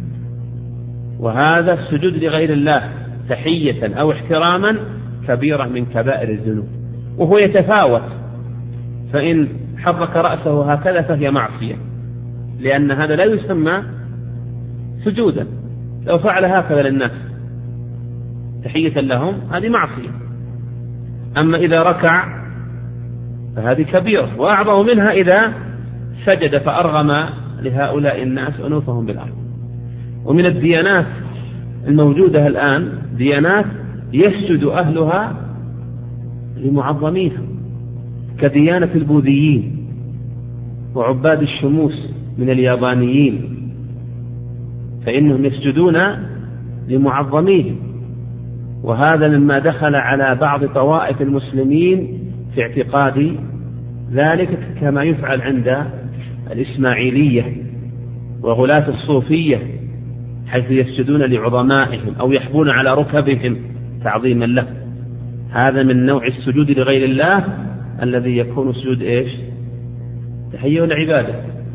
B: وهذا السجود لغير الله تحية أو احتراما كبيرة من كبائر الذنوب، وهو يتفاوت، فإن حرك رأسه هكذا فهي معصية، لأن هذا لا يسمى سجودا. لو فعل هكذا للناس تحية لهم هذه معصية. أما إذا ركع فهذه كبيرة، وأعظم منها إذا سجد فأرغم لهؤلاء الناس أنوفهم بالأرض. ومن الديانات الموجودة الآن ديانات يسجد أهلها لمعظميها كديانة البوذيين وعباد الشموس من اليابانيين، فإنهم يسجدون لمعظميهم، وهذا مما دخل على بعض طوائف المسلمين في اعتقاد ذلك، كما يفعل عند الإسماعيلية وغلاة الصوفية، حيث يسجدون لعظمائهم أو يحبون على ركبهم تعظيما له. هذا من نوع السجود لغير الله الذي يكون سجود إيش؟ تحية العبادة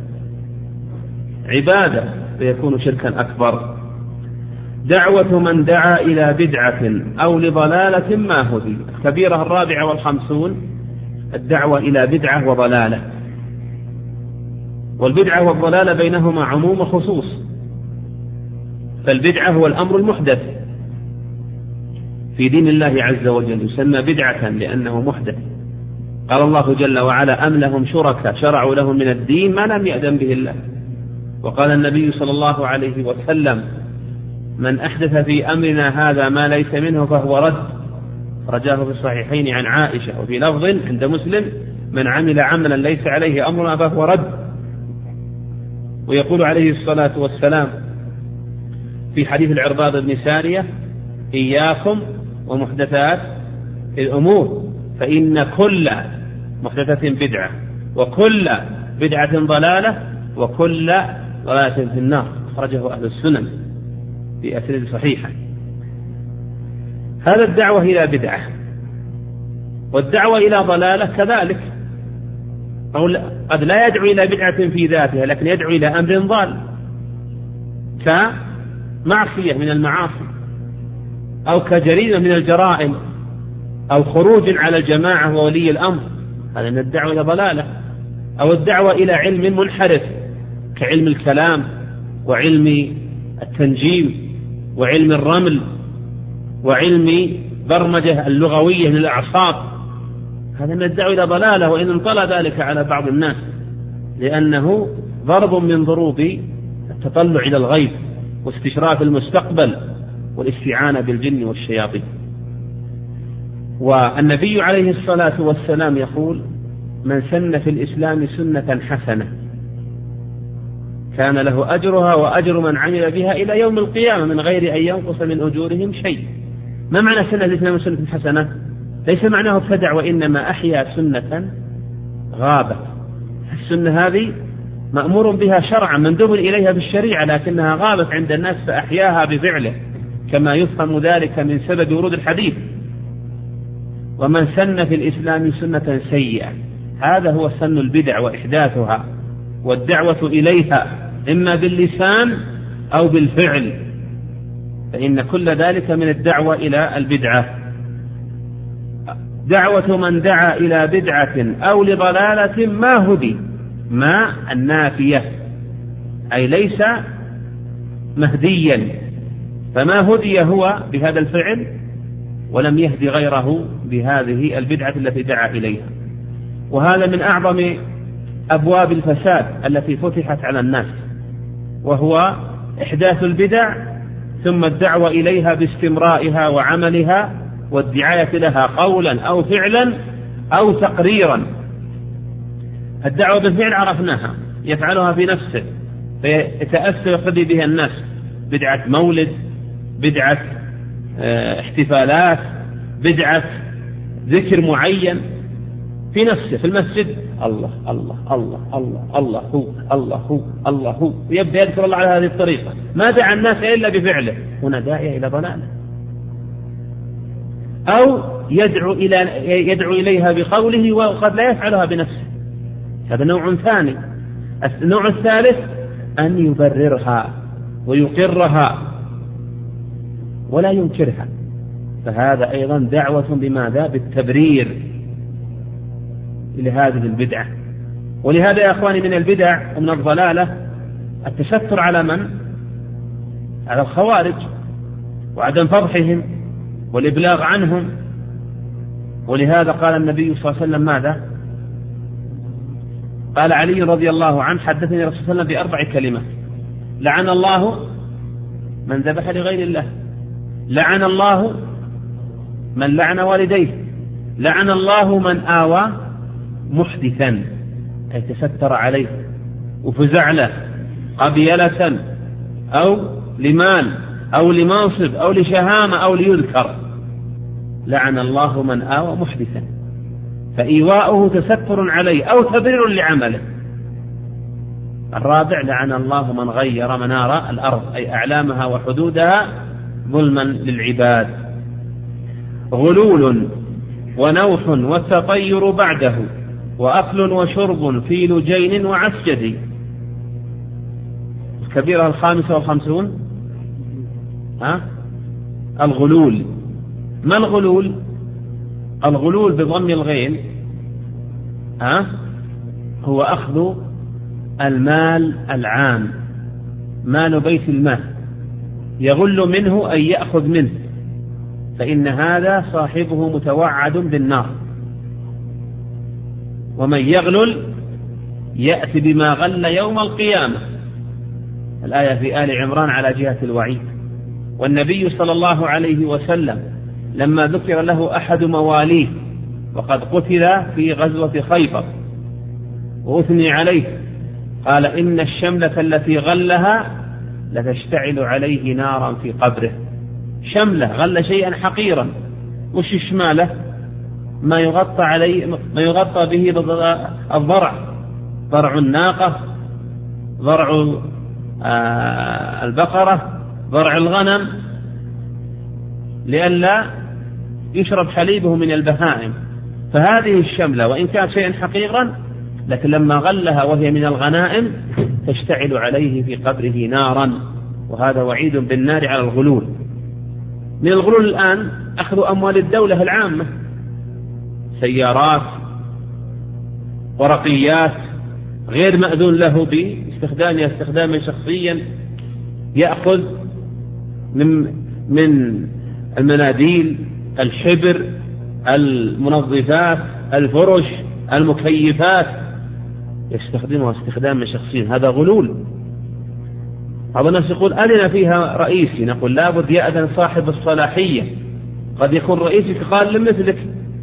B: عبادة، فيكون شركا أكبر. دعوة من دعا إلى بدعة أو لضلالة ما هدي. الكبيرة الرابعة والخمسون الدعوة إلى بدعة وضلالة، والبدعة والضلالة بينهما عموم وخصوص. فالبدعة هو الأمر المحدث في دين الله عز وجل، يسمى بدعة لأنه محدث. قال الله جل وعلا أم لهم شركاء شرعوا لهم من الدين ما لم يأذن به الله. وقال النبي صلى الله عليه وسلم من أحدث في أمرنا هذا ما ليس منه فهو رد، رجاه في الصحيحين عن عائشة، وفي لفظ عند مسلم من عمل عملا ليس عليه أمرنا فهو رد. ويقول عليه الصلاة والسلام في حديث العرباض بن سارية إياكم ومحدثات الأمور فإن كل محدثة بدعة وكل بدعة ضلالة وكل ضلالة في النار. أخرجه أهل السنن في أسانيد صحيحة. هذا الدعوة إلى بدعة، والدعوة إلى ضلالة كذلك. قد لا يدعو إلى بدعة في ذاتها، لكن يدعو إلى أمر ضال كمعصية من المعاصي، أو كجريمة من الجرائم، أو خروج على الجماعة وولي الأمر، هذا من الدعوة إلى ضلالة. أو الدعوة إلى علم منحرف كعلم الكلام وعلم التنجيم وعلم الرمل وعلم برمجة اللغوية للأعصاب، هذا من الدعوة إلى ضلالة، وإن انطلى ذلك على بعض الناس، لأنه ضرب من ضروب التطلع إلى الغيب واستشراف المستقبل والاستعانة بالجن والشياطين. والنبي عليه الصلاة والسلام يقول من سن في الإسلام سنة حسنة كان له أجرها وأجر من عمل بها إلى يوم القيامة من غير أن ينقص من أجورهم شيء. ما معنى سنة الإسلام سنة حسنة؟ ليس معناه ابتدع، وإنما أحيا سنة غابت. السنة هذه مأمور بها شرعا مندوب إليها بالشريعة، لكنها غابت عند الناس فأحياها بفعله، كما يفهم ذلك من سبب ورود الحديث. ومن سن في الإسلام سنة سيئة، هذا هو سن البدع وإحداثها والدعوة إليها إما باللسان أو بالفعل، فإن كل ذلك من الدعوة إلى البدعة. دعوة من دعا إلى بدعة أو لضلالة ما هدي، ما النافية أي ليس مهديا، فما هدي هو بهذا الفعل ولم يهدي غيره بهذه البدعة التي دعا إليها. وهذا من أعظم أبواب الفساد التي فتحت على الناس، وهو إحداث البدع ثم الدعوة إليها باستمرائها وعملها والدعاية لها قولا أو فعلا أو تقريرا. الدعوة بالفعل عرفناها، يفعلها في نفسه فيتأثر يقتدي بها الناس، بدعة مولد، بدعة احتفالات، بدعة ذكر معين في نفسه في المسجد، الله الله الله الله الله هو الله هو الله هو، ويبدأ يذكر الله على هذه الطريقة، ما دعا الناس إلا بفعله، هنا داعية إلى ضلاله. أو يدعو إلى يدعو إليها بقوله وقد لا يفعلها بنفسه، هذا نوع ثاني. النوع الثالث أن يبررها ويقرها ولا ينكرها، فهذا أيضا دعوة بماذا؟ بالتبرير لهذه البدعة. ولهذا يا أخواني من البدع ومن الضلالة التستر على من؟ على الخوارج، وعدم فضحهم والإبلاغ عنهم. ولهذا قال النبي صلى الله عليه وسلم ماذا؟ قال علي رضي الله عنه: حدثني رسول الله صلى الله عليه وسلم بأربع كلمات: لعن الله من ذبح لغير الله، لعن الله من لعن والديه، لعن الله من آوى محدثا، أي تستر عليه وفزع له قبيلة أو لمال أو لمنصب أو لشهامة أو ليذكر، لعن الله من آوى محدثا، فإيواؤه تستر عليه أو تبرير لعمله. الرابع: لعن الله من غير منار الأرض، أي أعلامها وحدودها ظلما للعباد. غلول ونوح والتطير بعده، وأكل وشرب في لجين وعسجد. الكبيرة الخامسة والخمسون ها؟ الغلول. ما الغلول؟ الغلول بضم الغين ها؟ هو أخذ المال العام، مال بيت المال، يغل منه أي يأخذ منه، فإن هذا صاحبه متوعد بالنار. ومن يغلل يأتي بما غل يوم القيامة، الآية في آل عمران على جهة الوعيد. والنبي صلى الله عليه وسلم لما ذكر له أحد مواليه وقد قتل في غزوة خيبر وأثني عليه، قال: إن الشملة التي غلها لتشتعل عليه نارا في قبره. شملة غل شيئا حقيرا، وش الشمالة؟ ما يغطى عليه، ما يغطى به الضرع، ضرع الناقة، ضرع البقرة، ضرع الغنم، لئلا يشرب حليبه من البهائم. فهذه الشملة وإن كانت شيئا حقيرا، لكن لما غلها وهي من الغنائم تشتعل عليه في قبره نارا، وهذا وعيد بالنار على الغلول. من الغلول الآن أخذ أموال الدولة العامة، سيارات، ورقيات غير مأذون له باستخدامها استخداما شخصيا، يأخذ من من المناديل، الحبر، المنظفات، الفرش، المكيفات، يستخدمها استخداما شخصيا، هذا غلول. بعض الناس يقول: أذن فيها رئيسي، نقول: لابد يأذن صاحب الصلاحية، قد يكون رئيسك قال مثلك.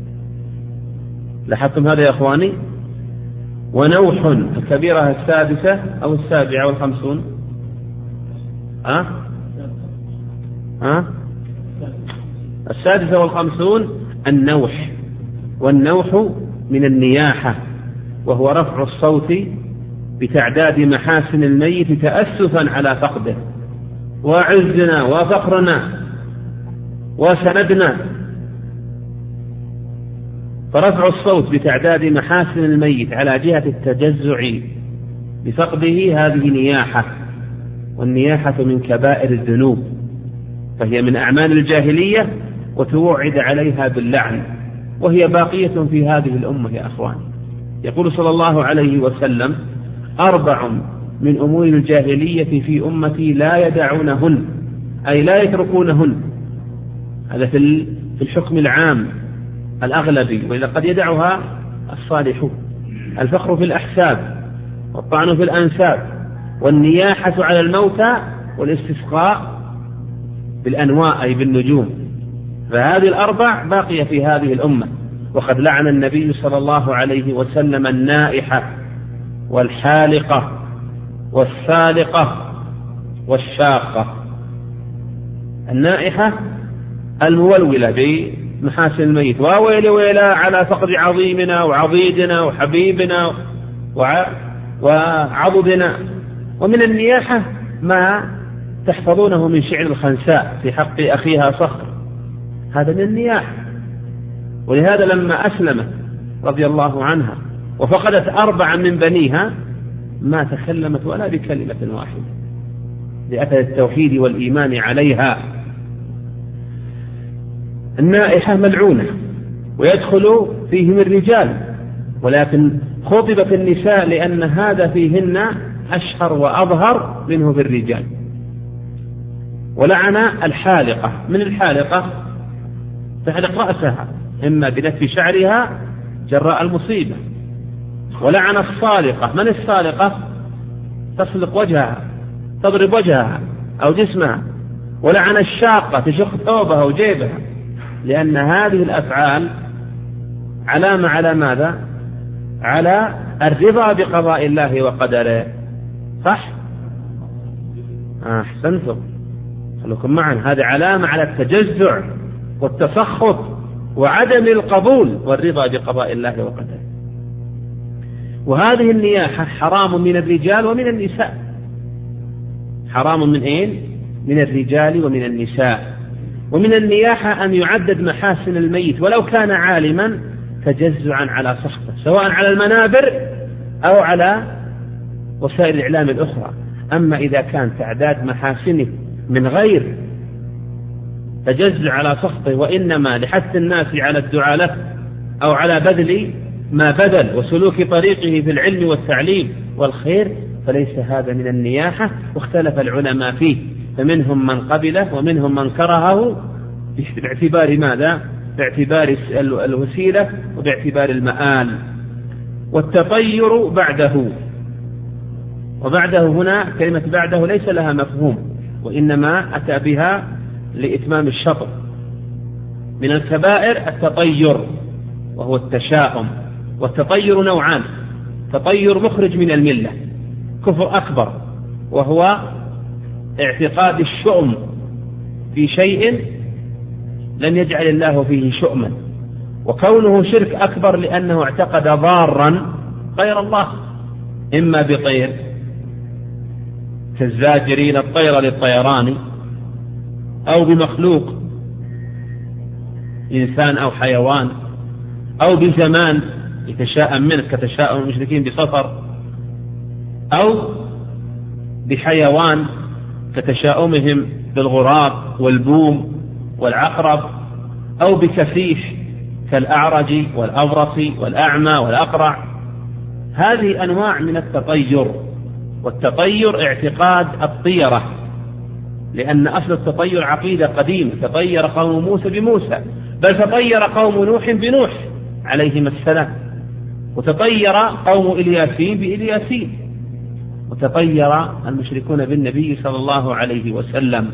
B: لاحظتم هذا يا أخواني؟ ونوح الكبيرة السادسة أو السابعة والخمسون ها؟ ها؟ السادسة والخمسون النوح. والنوح من النياحة، وهو رفع الصوت بتعداد محاسن الميت تأسفا على فقده، وعزنا وفخرنا وسندنا. فرفع الصوت بتعداد محاسن الميت على جهة التجزع بفقده هذه نياحة، والنياحة من كبائر الذنوب، فهي من أعمال الجاهلية وتوعد عليها باللعن، وهي باقية في هذه الأمة يا أخوان. يقول صلى الله عليه وسلم: أربع من أمور الجاهلية في أمتي لا يدعونهن، أي لا يتركونهن. هذا في الحكم العام الأغلبي، وإذا قد يدعها الصالحون: الفخر في الأحساب، والطعن في الأنساب، والنياحة على الموتى، والاستسقاء بالأنواء أي بالنجوم. فهذه الأربع باقية في هذه الأمة، وقد لعن النبي صلى الله عليه وسلم النائحة والحالقة والسالقة والشاقة. النائحة المولولة بمحاسن الميت، وويل ويلا على فقد عظيمنا وعضيدنا وحبيبنا وعضدنا. ومن النياحة ما تحفظونه من شعر الخنساء في حق أخيها صخر، هذا من النياحة. ولهذا لما أسلمت رضي الله عنها وفقدت أربعا من بنيها ما تكلمت ولا بكلمة واحدة لأثر التوحيد والإيمان عليها. النائحة ملعونة ويدخل فيهم الرجال، ولكن خطبت النساء لأن هذا فيهن أشهر وأظهر منه في الرجال. ولعن الحالقة، من الحالقة تحلق رأسها إما بنتف شعرها جراء المصيبة. ولعن الصالقة، من الصالقة تصلق وجهها تضرب وجهها أو جسمها. ولعن الشاقة تشق ثوبها وجيبها، لأن هذه الأفعال علامة على ماذا؟ على الرضا بقضاء الله وقدره. صح؟ أحسنتم، خلوكم معنا. هذه علامة على التجزع والتسخط وعدم القبول والرضا بقضاء الله وقدره. وهذه النياحة حرام من الرجال ومن النساء. حرام من أين؟ من الرجال ومن النساء. ومن النياحة أن يعدد محاسن الميت ولو كان عالما تجزعا على سخطه، سواء على المنابر أو على وسائل الإعلام الأخرى. أما إذا كان تعداد محاسنه من غير تجزع على سخطه وإنما لحث الناس على الدعاء له أو على بذل ما بذل وسلوك طريقه في العلم والتعليم والخير، فليس هذا من النياحة. واختلف العلماء فيه، فمنهم من قبله ومنهم من كرهه باعتبار ماذا؟ باعتبار الوسيلة وباعتبار المآل. والتطير بعده، وبعده هنا كلمة بعده ليس لها مفهوم، وإنما أتى بها لإتمام الشطر. من الكبائر التطير وهو التشاؤم. والتطير نوعان: تطير مخرج من الملة كفر أكبر، وهو اعتقاد الشؤم في شيء لم يجعل الله فيه شؤما، وكونه شرك أكبر لأنه اعتقد ضارا غير الله، إما بطير كالزاجرين الطير للطيران، أو بمخلوق إنسان أو حيوان، أو بزمان يتشاءم منه كتشاؤم المشركين بصفر، أو بحيوان كتشاؤمهم بالغراب والبوم والعقرب، أو بكفيف كالأعرج والأبرص والأعمى والأقرع. هذه أنواع من التطير. والتطير اعتقاد الطيرة، لأن أصل التطير عقيدة قديمة. تطير قوم موسى بموسى، بل تطير قوم نوح بنوح عليهم السلام، وتطير قوم إلياسين بإلياسين، وتطير المشركون بالنبي صلى الله عليه وسلم.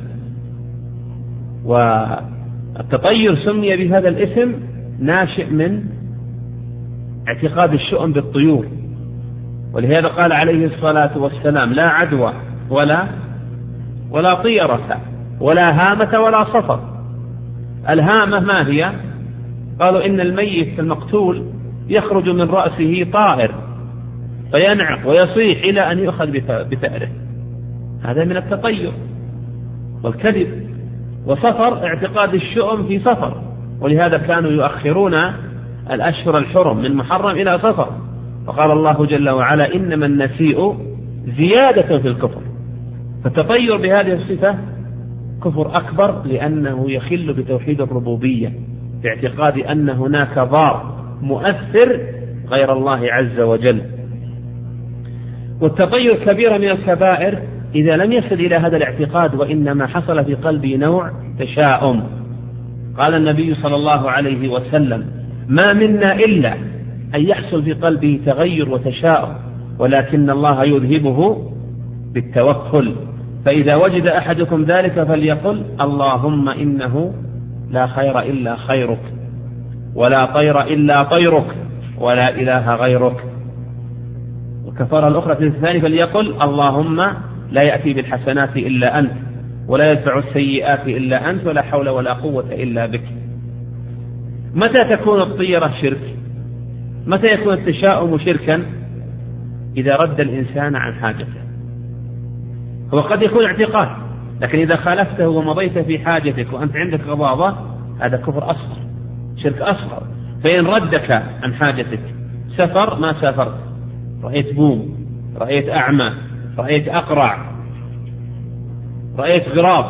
B: والتطير سمي بهذا الاسم ناشئ من اعتقاد الشؤم بالطيور، ولهذا قال عليه الصلاة والسلام: لا عدوى ولا ولا طيرة ولا هامة ولا صفر. الهامة ما هي؟ قالوا إن الميت المقتول يخرج من رأسه طائر فينعق ويصيح إلى أن يؤخذ بثأره، هذا من التطير والكذب. وصفر اعتقاد الشؤم في صفر، ولهذا كانوا يؤخرون الأشهر الحرم من محرم إلى صفر، فقال الله جل وعلا: إنما النسيء زيادة في الكفر. فالتطير بهذه الصفة كفر أكبر، لأنه يخل بتوحيد الربوبية باعتقاد أن هناك ضار مؤثر غير الله عز وجل. والتطير كبيرة من الكبائر إذا لم يصل إلى هذا الاعتقاد، وإنما حصل في قلبه نوع تشاؤم. قال النبي صلى الله عليه وسلم: ما منا إلا أن يحصل في قلبه تغير وتشاؤم، ولكن الله يذهبه بالتوكل. فإذا وجد أحدكم ذلك فليقل: اللهم إنه لا خير إلا خيرك. ولا طير إلا طيرك ولا إله غيرك. والكفارة الأخرى في الثاني فليقل اللهم لا يأتي بالحسنات إلا أنت ولا يدفع السيئات إلا أنت ولا حول ولا قوة إلا بك. متى تكون الطيرة شرك؟ متى يكون التشاؤم شركا؟ إذا رد الإنسان عن حاجته. هو قد يكون اعتقاد، لكن إذا خالفته ومضيت في حاجتك وأنت عندك غضاضة هذا كفر أصغر، شرك أصغر. فإن ردك عن حاجتك سفر ما سافرت، رأيت بوم، رأيت أعمى، رأيت أقرع، رأيت غراب،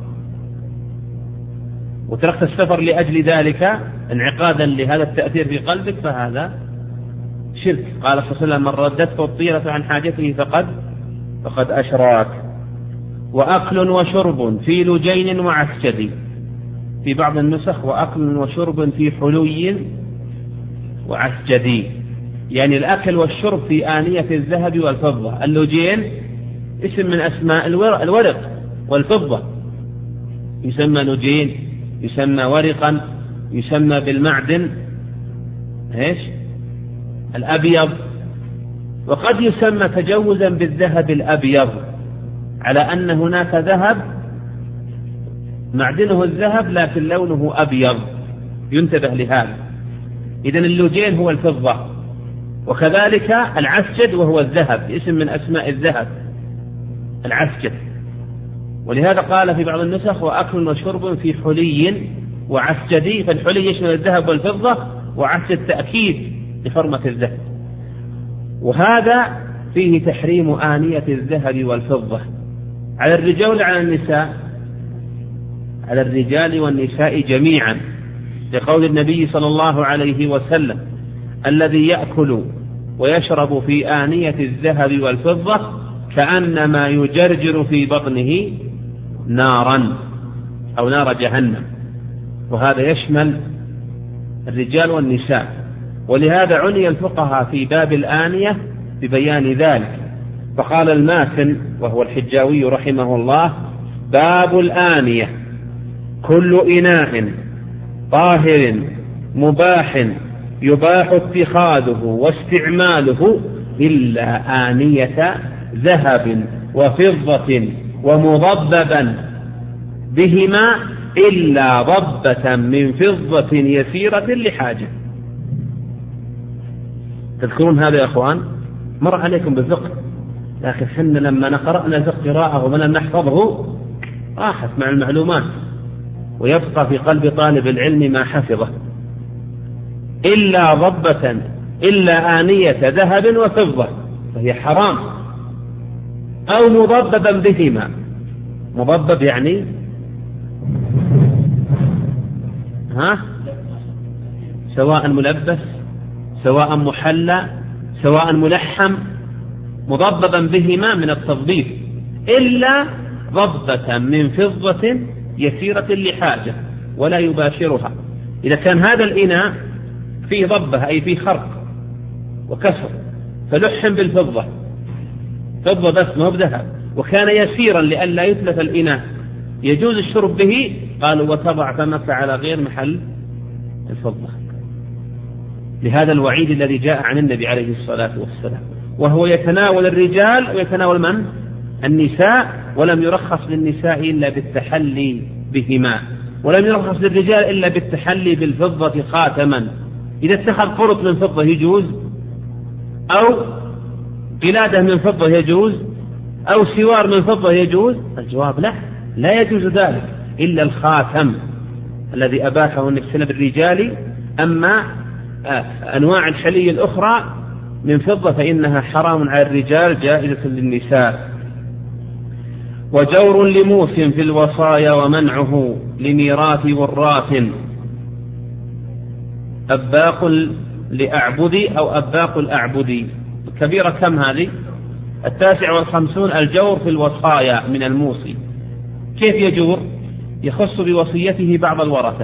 B: وتركت السفر لأجل ذلك انعقادا لهذا التأثير في قلبك فهذا شرك. قال صلى الله عليه وسلم من ردته الطيرة عن حاجته فقد فقد أشراك. وأكل وشرب في لجين وعسجد، في بعض النسخ وأكل وشرب في حلي وعسجد، يعني الأكل والشرب في آنية الذهب والفضة. اللجين اسم من أسماء الورق والفضة، يسمى لجين، يسمى ورقا، يسمى بالمعدن ايش الأبيض، وقد يسمى تجوزا بالذهب الأبيض على أن هناك ذهب معدنه الذهب لكن لونه أبيض، ينتبه لهذا. إذن اللجين هو الفضة، وكذلك العسجد وهو الذهب، اسم من أسماء الذهب العسجد. ولهذا قال في بعض النسخ وأكل وشرب في حلي وعسجد، فالحلي يشمل الذهب والفضة، وعسجد تأكيد لحرمة الذهب. وهذا فيه تحريم آنية الذهب والفضة على الرجال وعلى النساء، على الرجال والنساء جميعا، لقول النبي صلى الله عليه وسلم الذي يأكل ويشرب في آنية الذهب والفضة كأنما يجرجر في بطنه نارا أو نار جهنم. وهذا يشمل الرجال والنساء. ولهذا عني الفقهاء في باب الآنية ببيان ذلك، فقال الماتن وهو الحجاوي رحمه الله باب الآنية كل إناء طاهر مباح يباح اتخاذه واستعماله إلا آنية ذهب وفضة ومضببا بهما إلا ضبة من فضة يسيرة لحاجة. تذكرون هذا يا أخوان؟ مر عليكم بالفقه، لكن حنا لما قرأنا الفقه قراءة ولم نحفظه راحت مع المعلومات، ويبقى في قلب طالب العلم ما حفظه. إلا ضبة، إلا آنية ذهب وفضة فهي حرام، أو مضببا بهما. مضبب يعني ها سواء ملبس سواء محلى سواء ملحم، مضببا بهما من التضبيب، إلا ضبة من فضة يسيرة لحاجة ولا يباشرها. إذا كان هذا الإناء فيه ضبة أي فيه خرق وكسر فلحم بالفضة، فضة بس ما هو بذهب، وكان يسيرا لئلا يتلف الإناء يجوز الشرب به، قالوا وتضع فمك على غير محل الفضة، لهذا الوعيد الذي جاء عن النبي عليه الصلاة والسلام. وهو يتناول الرجال ويتناول من؟ النساء، ولم يرخص للنساء إلا بالتحلي بهما، ولم يرخص للرجال إلا بالتحلي بالفضة خاتما. إذا اتخذ قرط من فضة يجوز، أو قلادة من فضة يجوز، أو سوار من فضة يجوز. الجواب لا، لا يجوز ذلك إلا الخاتم الذي أباحه النبي بالرجال. أما أنواع الحلي الأخرى من فضة فإنها حرام على الرجال جائزة للنساء. وجور لموس في الوصايا ومنعه لميراث وراث أباق لأعبدي أو أباق الأعبدي. كبيرة كم هذه؟ التاسع والخمسون. الجور في الوصايا من الموصي. كيف يجور؟ يخص بوصيته بعض الورثة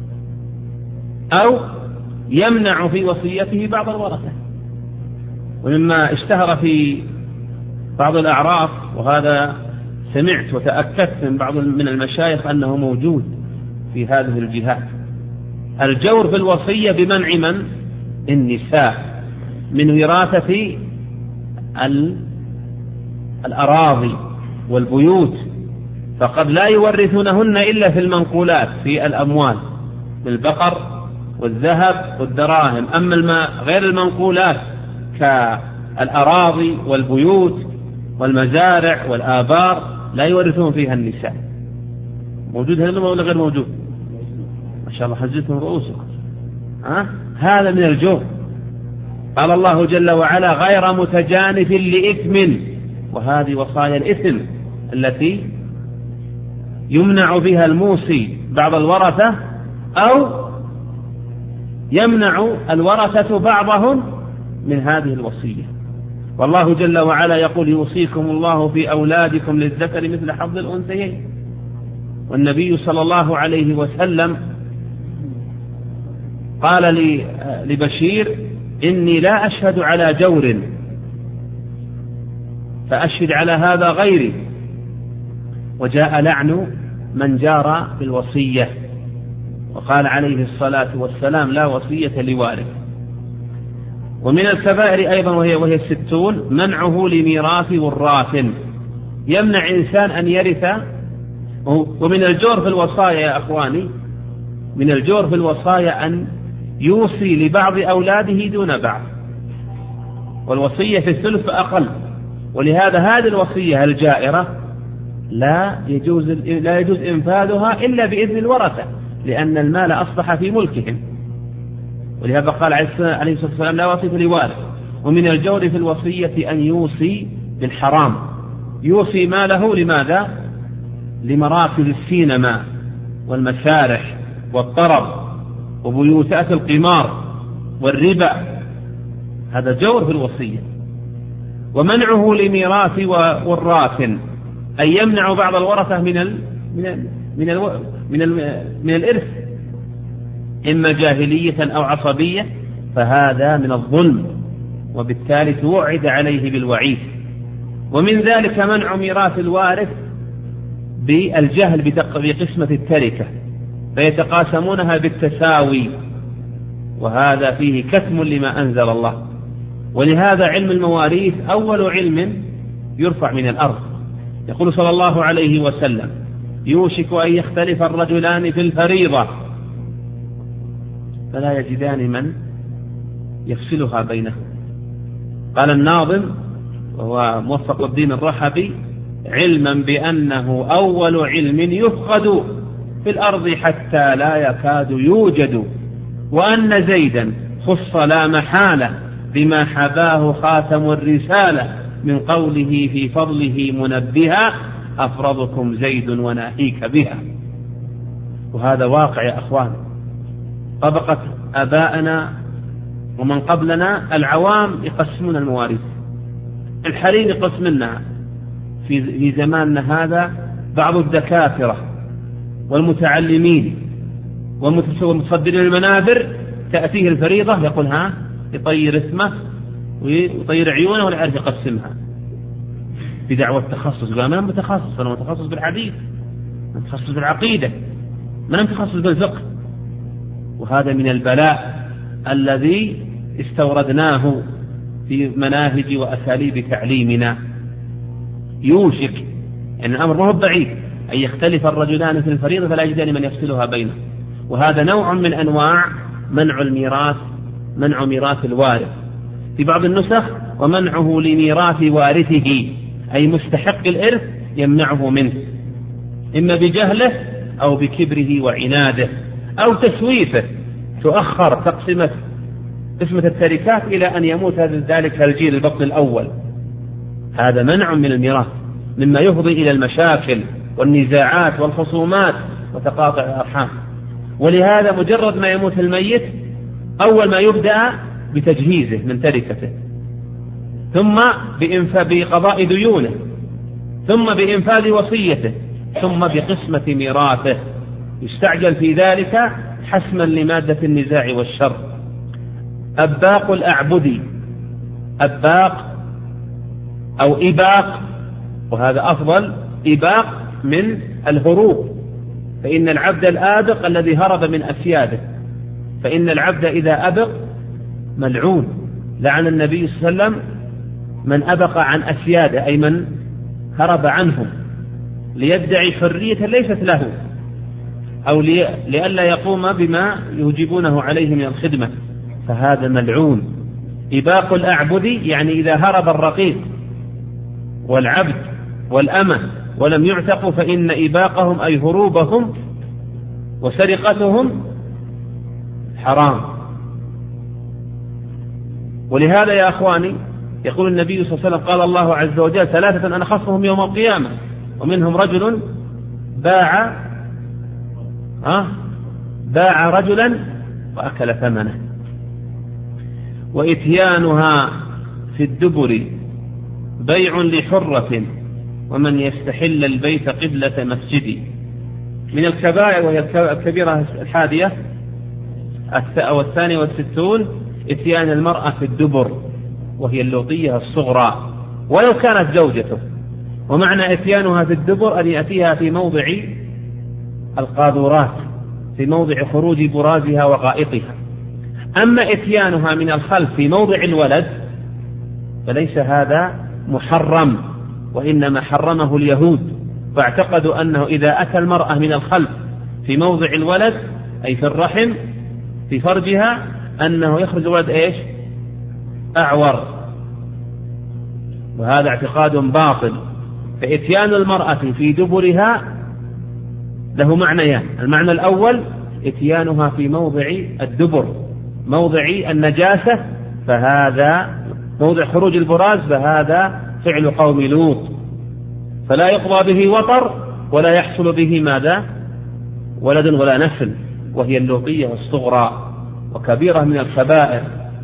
B: أو يمنع في وصيته بعض الورثة. ومما اشتهر في بعض الأعراف، وهذا سمعت وتأكدت من بعض من المشايخ أنه موجود في هذه الجهات، الجور في الوصية بمنع من؟ النساء من وراثة الأراضي والبيوت، فقد لا يورثونهن إلا في المنقولات في الأموال، بالبقر والذهب والدراهم. أما الماء غير المنقولات كالأراضي والبيوت والمزارع والآبار لا يورثون فيها النساء. موجود هذا ولا غير موجود؟ ما شاء الله حزتم رؤوسكم. ها؟ هذا من الجور. قال الله جل وعلا غير متجانف لإثم، وهذه وصايا الإثم التي يمنع بها الموصي بعض الورثة أو يمنع الورثة بعضهم من هذه الوصية. والله جل وعلا يقول يوصيكم الله في أولادكم للذكر مثل حظ الأنثيين. والنبي صلى الله عليه وسلم قال لبشير إني لا أشهد على جور فأشهد على هذا غيري. وجاء لعن من جار بالوصية، وقال عليه الصلاة والسلام لا وصية لوارث. ومن الكبائر أيضا وهي, وهي الستون منعه لميراث وراث، يمنع إنسان أن يرث. ومن الجور في الوصايا يا أخواني، من الجور في الوصايا أن يوصي لبعض أولاده دون بعض، والوصية في الثلث فأقل. ولهذا هذه الوصية الجائرة لا يجوز لا يجوز إنفاذها إلا بإذن الورثة، لأن المال أصبح في ملكهم. ولهذا قال عليه الصلاة والسلام لا وصية لوارث. ومن الجور في الوصية أن يوصي بالحرام، يوصي ماله لماذا؟ لمراكز السينما والمسارح والطرب وبيوتات القمار والربا، هذا جور في الوصية. ومنعه لميراث وراث أن يمنع بعض الورثة من ال من ال من ال من, ال من الإرث، إما جاهلية أو عصبية، فهذا من الظلم، وبالتالي توعد عليه بالوعيد. ومن ذلك منع ميراث الوارث بالجهل بقسمة التركة، فيتقاسمونها بالتساوي، وهذا فيه كتم لما أنزل الله. ولهذا علم المواريث أول علم يرفع من الأرض. يقول صلى الله عليه وسلم يوشك أن يختلف الرجلان في الفريضة فلا يجدان من يفصلها بينهم. قال الناظم وهو موفق الدين الرحبي علما بأنه أول علم يفقد في الأرض حتى لا يكاد يوجد، وأن زيدا خص لا محالة بما حباه خاتم الرسالة من قوله في فضله منبها أفرضكم زيد وناهيك بها. وهذا واقع يا أخوان. طبقت آباءنا ومن قبلنا العوام يقسمون المواريث، الحريم يقسمونها. في زماننا هذا بعض الدكاترة والمتعلمين والمتصدرين المنابر تأتيه الفريضة يقول ها يطير اسمه ويطير عيونه ولا يعرف يقسمها بدعوة التخصص. قال ما متخصص، أنا متخصص بالحديث، متخصص بالعقيدة، ما متخصص بالفقه. وهذا من البلاء الذي استوردناه في مناهج وأساليب تعليمنا. يوشك يعني الأمر ما هو بعيد أن يختلف الرجلان في الفريضة فلا يجدان من يفصلها بينه. وهذا نوع من أنواع منع الميراث، منع ميراث الوارث. في بعض النسخ ومنعه لميراث وارثه، أي مستحق الإرث يمنعه منه، إما بجهله أو بكبره وعناده أو تسويفه، تؤخر تقسمة قسمة التركات إلى أن يموت ذلك الجيل البطن الأول. هذا منع من الميراث مما يفضي إلى المشاكل والنزاعات والخصومات وتقاطع الأرحام. ولهذا مجرد ما يموت الميت أول ما يبدأ بتجهيزه من تركته، ثم بقضاء ديونه، ثم بإنفاذ وصيته، ثم بقسمة ميراثه. يستعجل في ذلك حسما لمادة النزاع والشر. أباق الأعبدي، أباق أو إباق، وهذا أفضل، إباق من الهروب، فإن العبد الآبق الذي هرب من أسياده فإن العبد إذا أبق ملعون. لعن النبي صلى الله عليه وسلم من أبق عن أسياده، أي من هرب عنهم ليدعي حرية ليست له، أو لئلا يقوم بما يوجبونه عليه من الخدمة، فهذا ملعون. إباق الأعبد يعني إذا هرب الرقيق والعبد والأمة ولم يعتقوا فإن إباقهم أي هروبهم وسرقتهم حرام. ولهذا يا أخواني يقول النبي صلى الله عليه وسلم قال الله عز وجل ثلاثة أنا خصهم يوم القيامة، ومنهم رجل باع ها باع رجلا وأكل ثمنه. وإتيانها في الدبر بيع لحرة ومن يستحل البيت قبلة مسجدي. من الكبائر وهي الكبيرة الحادية أو الثانية والستون إتيان المرأة في الدبر، وهي اللوطية الصغرى ولو كانت زوجته. ومعنى إتيانها في الدبر أن يأتيها في موضع القاذورات، في موضع خروج برازها وغائطها. أما إتيانها من الخلف في موضع الولد فليس هذا محرم، وإنما حرمه اليهود، فاعتقدوا أنه إذا أتى المرأة من الخلف في موضع الولد أي في الرحم في فرجها أنه يخرج الولد إيش؟ أعور، وهذا اعتقاد باطل. فإتيان المرأة في دبرها له معنيان: المعنى الأول إتيانها في موضع الدبر، موضع النجاسة، فهذا موضع خروج البراز، فهذا فعل قوم لوط، فلا يقضى به وطر ولا يحصل به ماذا؟ ولد ولا نسل، وهي اللوطية الصغرى وكبيرة من الكبائر.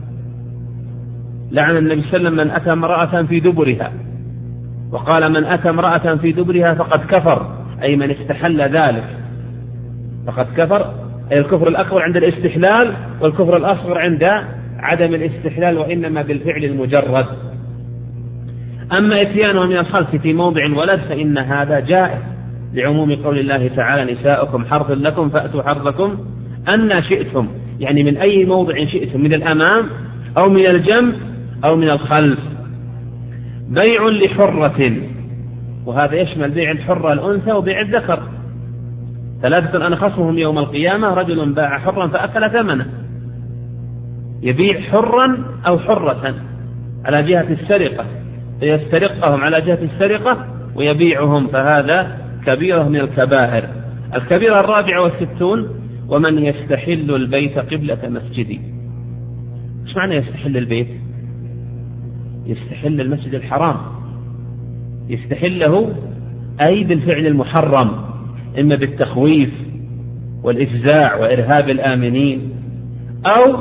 B: لعن النبي صلى الله عليه وسلم من أتى امرأة في دبرها، وقال من أتى امرأة في دبرها فقد كفر، أي من استحل ذلك فقد كفر، أي الكفر الأكبر عند الاستحلال، والكفر الأصغر عند عدم الاستحلال وإنما بالفعل المجرد. أما إتيانه من الخلف في موضع الولد فإن هذا جائز لعموم قول الله تعالى نساؤكم حرث لكم فأتوا حرثكم أن شئتم، يعني من أي موضع شئتم، من الأمام أو من الجنب أو من الخلف. بيع لحرة، وهذا يشمل بيع الحرة الأنثى وبيع الذكر. ثلاثة أنا خصمهم يوم القيامة: رجل باع حرا فأكل ثمنه، يبيع حرا أو حرة على جهة السرقة، فيسترقهم على جهة السرقة ويبيعهم، فهذا كبيرة من الكبائر. الكبيرة الرابعة والستون: ومن يستحل البيت قبلة مسجدي. ايش معنى يستحل البيت؟ يستحل المسجد الحرام، يستحله أي بالفعل المحرم، إما بالتخويف والإفزاع وإرهاب الآمنين، أو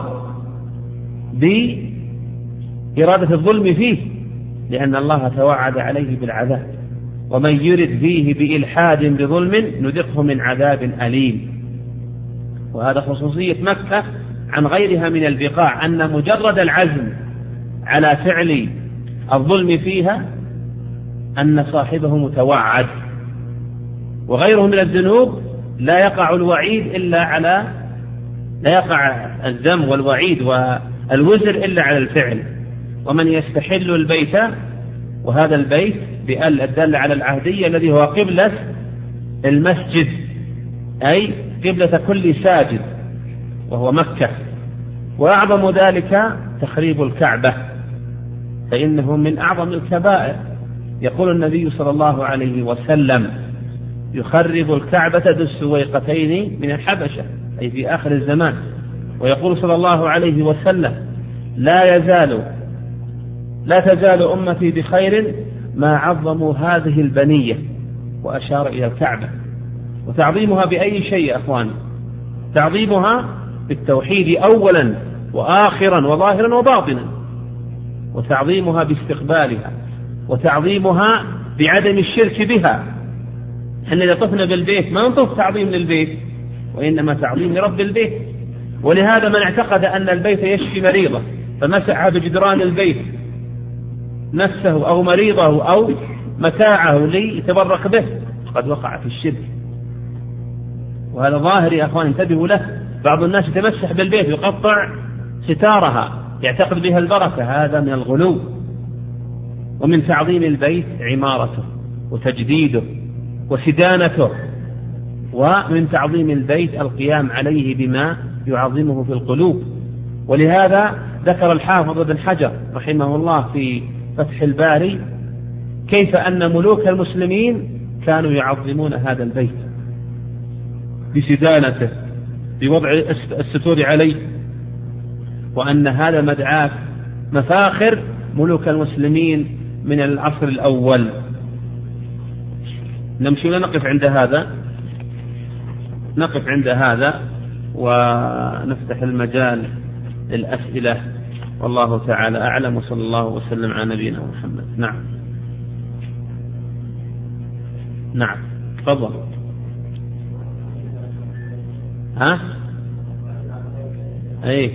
B: بإرادة الظلم فيه، لأن الله توعد عليه بالعذاب: ومن يرد فيه بإلحاد بظلم نذقه من عذاب أليم. وهذا خصوصية مكة عن غيرها من البقاع، أن مجرد العزم على فعل الظلم فيها أن صاحبه متوعد، وغيره من الذنوب لا يقع الوعيد إلا على لا يقع الذم والوعيد والوزر إلا على الفعل. ومن يستحل البيت، وهذا البيت بأل الدل على العهدية الذي هو قبلة المسجد، أي قبلة كل ساجد، وهو مكة. وأعظم ذلك تخريب الكعبة، فإنه من أعظم الكبائر. يقول النبي صلى الله عليه وسلم: يخرب الكعبة ذو السويقتين من الحبشة، أي في آخر الزمان. ويقول صلى الله عليه وسلم: لا يزال لا تزال أمتي بخير ما عظموا هذه البنية، وأشار إلى الكعبة. وتعظيمها بأي شيء أخواني؟ تعظيمها بالتوحيد أولا وآخرا وظاهرا وباطنا، وتعظيمها باستقبالها، وتعظيمها بعدم الشرك بها. احنا إذا طفنا بالبيت ما نطف تعظيم للبيت، وإنما تعظيم لرب البيت. ولهذا من اعتقد أن البيت يشفي مريضه فمسح بجدران البيت نفسه أو مريضه أو متاعه ليتبرك به، قد وقع في الشرك. وهذا ظاهر يا أخوان انتبهوا له، بعض الناس يتمسح بالبيت ويقطع ستارها يعتقد بها البركة، هذا من الغلو. ومن تعظيم البيت عمارته وتجديده وسدانته، ومن تعظيم البيت القيام عليه بما يعظمه في القلوب. ولهذا ذكر الحافظ ابن حجر رحمه الله في فتح الباري كيف أن ملوك المسلمين كانوا يعظمون هذا البيت بسدانته بوضع الستور عليه، وأن هذا مدعاة مفاخر ملوك المسلمين من العصر الأول. نمشي ونقف عند هذا، نقف عند هذا ونفتح المجال للأسئلة، والله تعالى أعلم، وصلى الله وسلم على نبينا محمد. نعم نعم تفضل. ها أي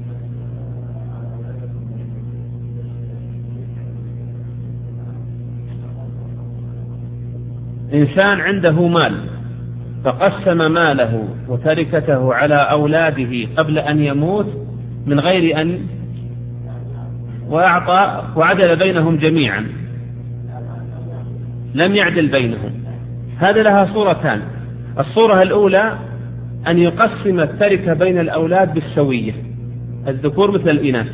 B: إنسان عنده مال فقسم ماله وتركته على أولاده قبل أن يموت من غير أن وأعطى وعدل بينهم جميعا، لم يعدل بينهم. هذا لها صورتان. الصورة الأولى أن يقسم التركة بين الأولاد بالسوية، الذكور مثل الإناث.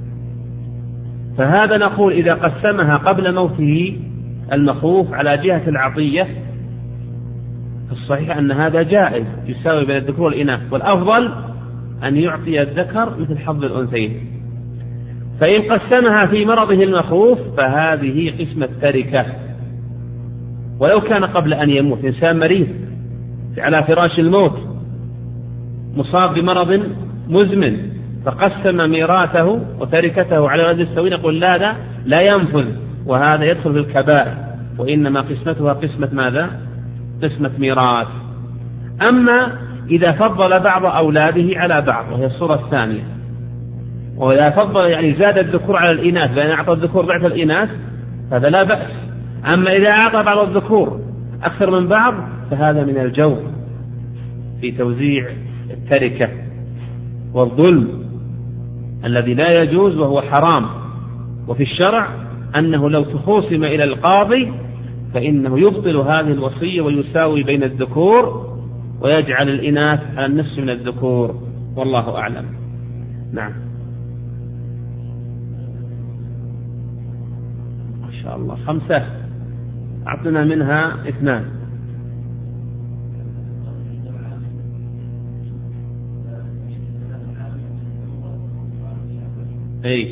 B: فهذا نقول إذا قسمها قبل موته المخوف على جهة العطية فالصحيح أن هذا جائز يساوي بين الذكور والإناث، والأفضل أن يعطي الذكر مثل حظ الأنثيين. فإن قسمها في مرضه المخوف فهذه قسمة تركة، ولو كان قبل أن يموت. إنسان مريض على فراش الموت مصاب بمرض مزمن فقسم ميراثه وتركته على ولد السوين، نقول لا لا لا ينفذ، وهذا يدخل في الكبائر، وإنما قسمتها قسمة ماذا؟ قسمة ميراث. أما إذا فضل بعض أولاده على بعض وهي الصورة الثانية، وإذا فضل يعني زاد الذكور على الإناث بأن أعطى الذكور ضعف الإناث هذا لا بأس. أما إذا أعطى بعض الذكور أكثر من بعض فهذا من الجور في توزيع التركة والظلم الذي لا يجوز وهو حرام. وفي الشرع أنه لو تخوصم إلى القاضي فإنه يبطل هذه الوصية ويساوي بين الذكور ويجعل الإناث على النصف من الذكور، والله أعلم. نعم ما شاء الله خمسة، أعطنا منها اثنان. أي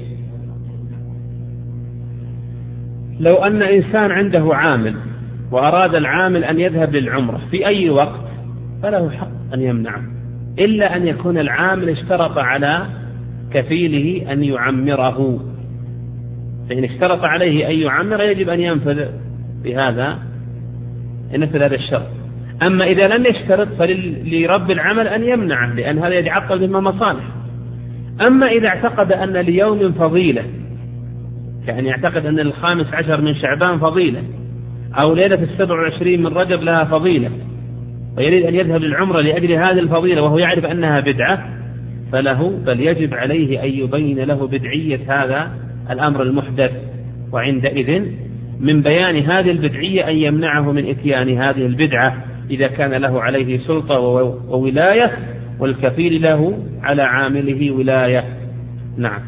B: لو أن إنسان عنده عامل وأراد العامل أن يذهب للعمرة في أي وقت فله حق أن يمنعه، إلا أن يكون العامل اشترط على كفيله أن يعمره، فإن اشترط عليه أن يعمر يجب أن ينفذ بهذا ينفذ هذا الشرط. أما إذا لم يشترط فلرب العمل أن يمنعه، لأن هذا يتعطل بما مصالح. أما إذا اعتقد أن ليوم فضيلة، يعني يعتقد أن الخامس عشر من شعبان فضيلة، أو ليلة السبع والعشرين من رجب لها فضيلة، ويريد أن يذهب للعمرة لأجل هذه الفضيلة وهو يعرف أنها بدعة، فله بل يجب عليه أن يبين له بدعية هذا الأمر المحدث، وعندئذ من بيان هذه البدعية أن يمنعه من إتيان هذه البدعة إذا كان له عليه سلطة وولاية، والكفيل له على عامله ولاية. نعم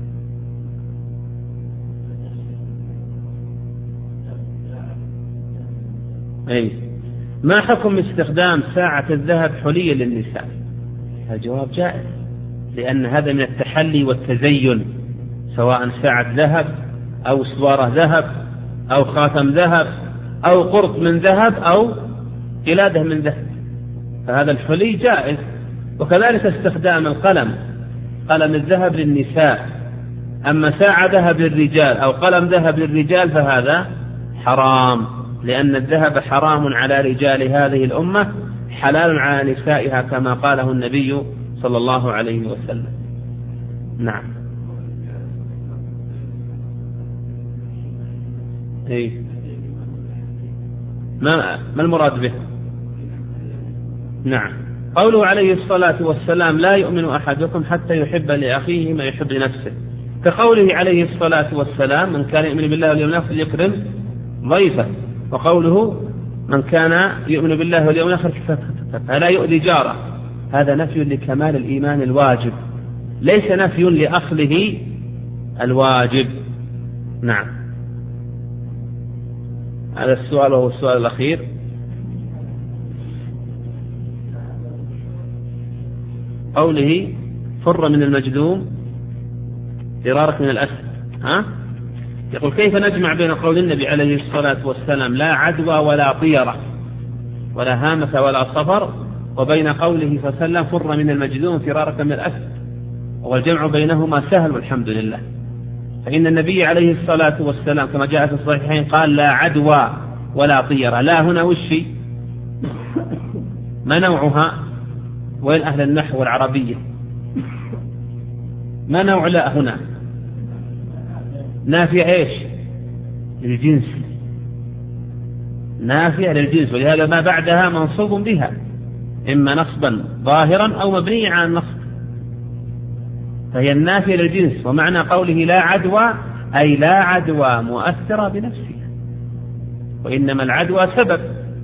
B: أي ما حكم استخدام ساعة الذهب حلية للنساء؟ الجواب جائز، لأن هذا من التحلي والتزين، سواء ساعة ذهب أو سوارة ذهب أو خاتم ذهب أو قرط من ذهب أو قلادة من ذهب، فهذا الحلي جائز. وكذلك استخدام القلم، قلم الذهب للنساء، أما ساعة ذهب للرجال أو قلم ذهب للرجال فهذا حرام، لأن الذهب حرام على رجال هذه الأمة حلال على نسائها كما قاله النبي صلى الله عليه وسلم. نعم إيه ما ما المراد به؟ نعم قوله عليه الصلاة والسلام لا يؤمن أحدكم حتى يحب لأخيه ما يحب لنفسه، كقوله عليه الصلاة والسلام من كان يؤمن بالله واليوم الآخر فليكرم ضيفه، وقوله من كان يؤمن بالله واليوم الآخر فلا يؤذي جاره. هذا نفي لكمال الإيمان الواجب، ليس نفي لأصله الواجب. نعم. هذا السؤال وهو السؤال الأخير. قوله فر من المجذوم فرارك من الأسد، ها؟ يقول كيف نجمع بين قول النبي عليه الصلاة والسلام لا عدوى ولا طيرة ولا هامة ولا صفر، وبين قوله صلى الله عليه وسلم فر من المجذوم فرارك من الأسد؟ والجمع بينهما سهل والحمد لله. فإن النبي عليه الصلاة والسلام كما جاء في الصحيحين قال لا عدوى ولا طيرة. لا هنا وشي ما نوعها؟ وين أهل النحو والعربية؟ ما نوع لا هنا؟ نافية إيش؟ للجنس، نافية للجنس، ولهذا ما بعدها منصوب بها إما نصبا ظاهرا أو مبنيا على النصب، فهي النافية للجنس. ومعنى قوله لا عدوى أي لا عدوى مؤثرة بنفسها، وإنما العدوى سبب.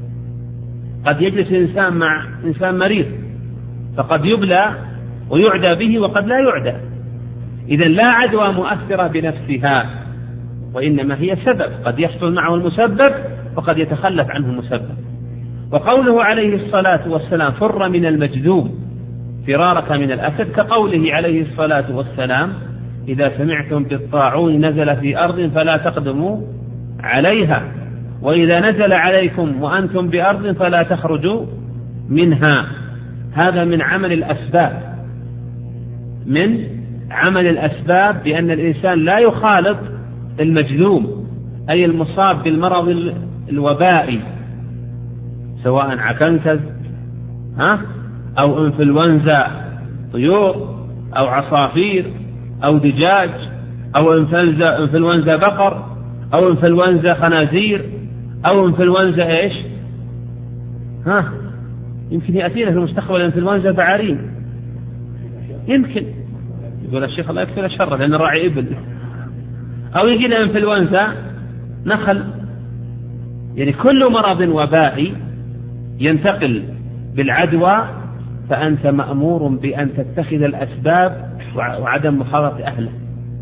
B: قد يجلس إنسان مع إنسان مريض فقد يبلى ويعدى به وقد لا يعدى، إذن لا عدوى مؤثرة بنفسها، وإنما هي سبب، قد يحصل معه المسبب وقد يتخلف عنه المسبب. وقوله عليه الصلاة والسلام فر من المجذوم فرارك من الأسد، كقوله عليه الصلاة والسلام إذا سمعتم بالطاعون نزل في أرض فلا تقدموا عليها، وإذا نزل عليكم وأنتم بأرض فلا تخرجوا منها. هذا من عمل الأسباب، من عمل الأسباب، بأن الإنسان لا يخالط المجذوم أي المصاب بالمرض الوبائي، سواء عكنكز ها أو انفلونزا طيور أو عصافير أو دجاج أو انفلونزا انفلونزا بقر أو انفلونزا خنازير أو انفلونزا إيش ها يمكن يأتينا في المستقبل انفلونزا بعارين، يمكن يقول الشيخ الله يكفر شره لأن راعي إبل، أو يجينا انفلونزا نخل. يعني كل مرض وبائي ينتقل بالعدوى فأنت مأمور بأن تتخذ الأسباب وعدم مخالطة أهله.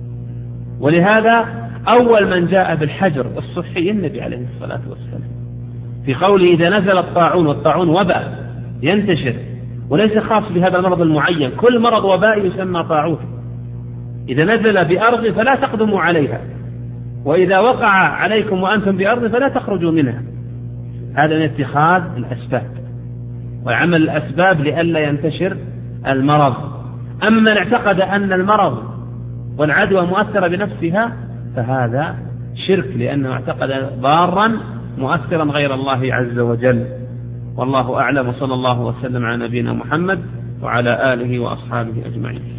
B: ولهذا أول من جاء بالحجر الصحي النبي عليه الصلاة والسلام في قوله إذا نزل الطاعون، والطاعون وباء ينتشر وليس خاص بهذا المرض المعين، كل مرض وبائي يسمى طاعون. إذا نزل بأرض فلا تقدموا عليها، وإذا وقع عليكم وأنتم بأرض فلا تخرجوا منها. هذا من اتخاذ الأسباب وعمل الأسباب لئلا ينتشر المرض. أما من اعتقد أن المرض والعدوى مؤثرة بنفسها فهذا شرك، لأنه اعتقد ضارا مؤثرا غير الله عز وجل. والله أعلم، وصلى الله وسلم على نبينا محمد وعلى آله وأصحابه أجمعين.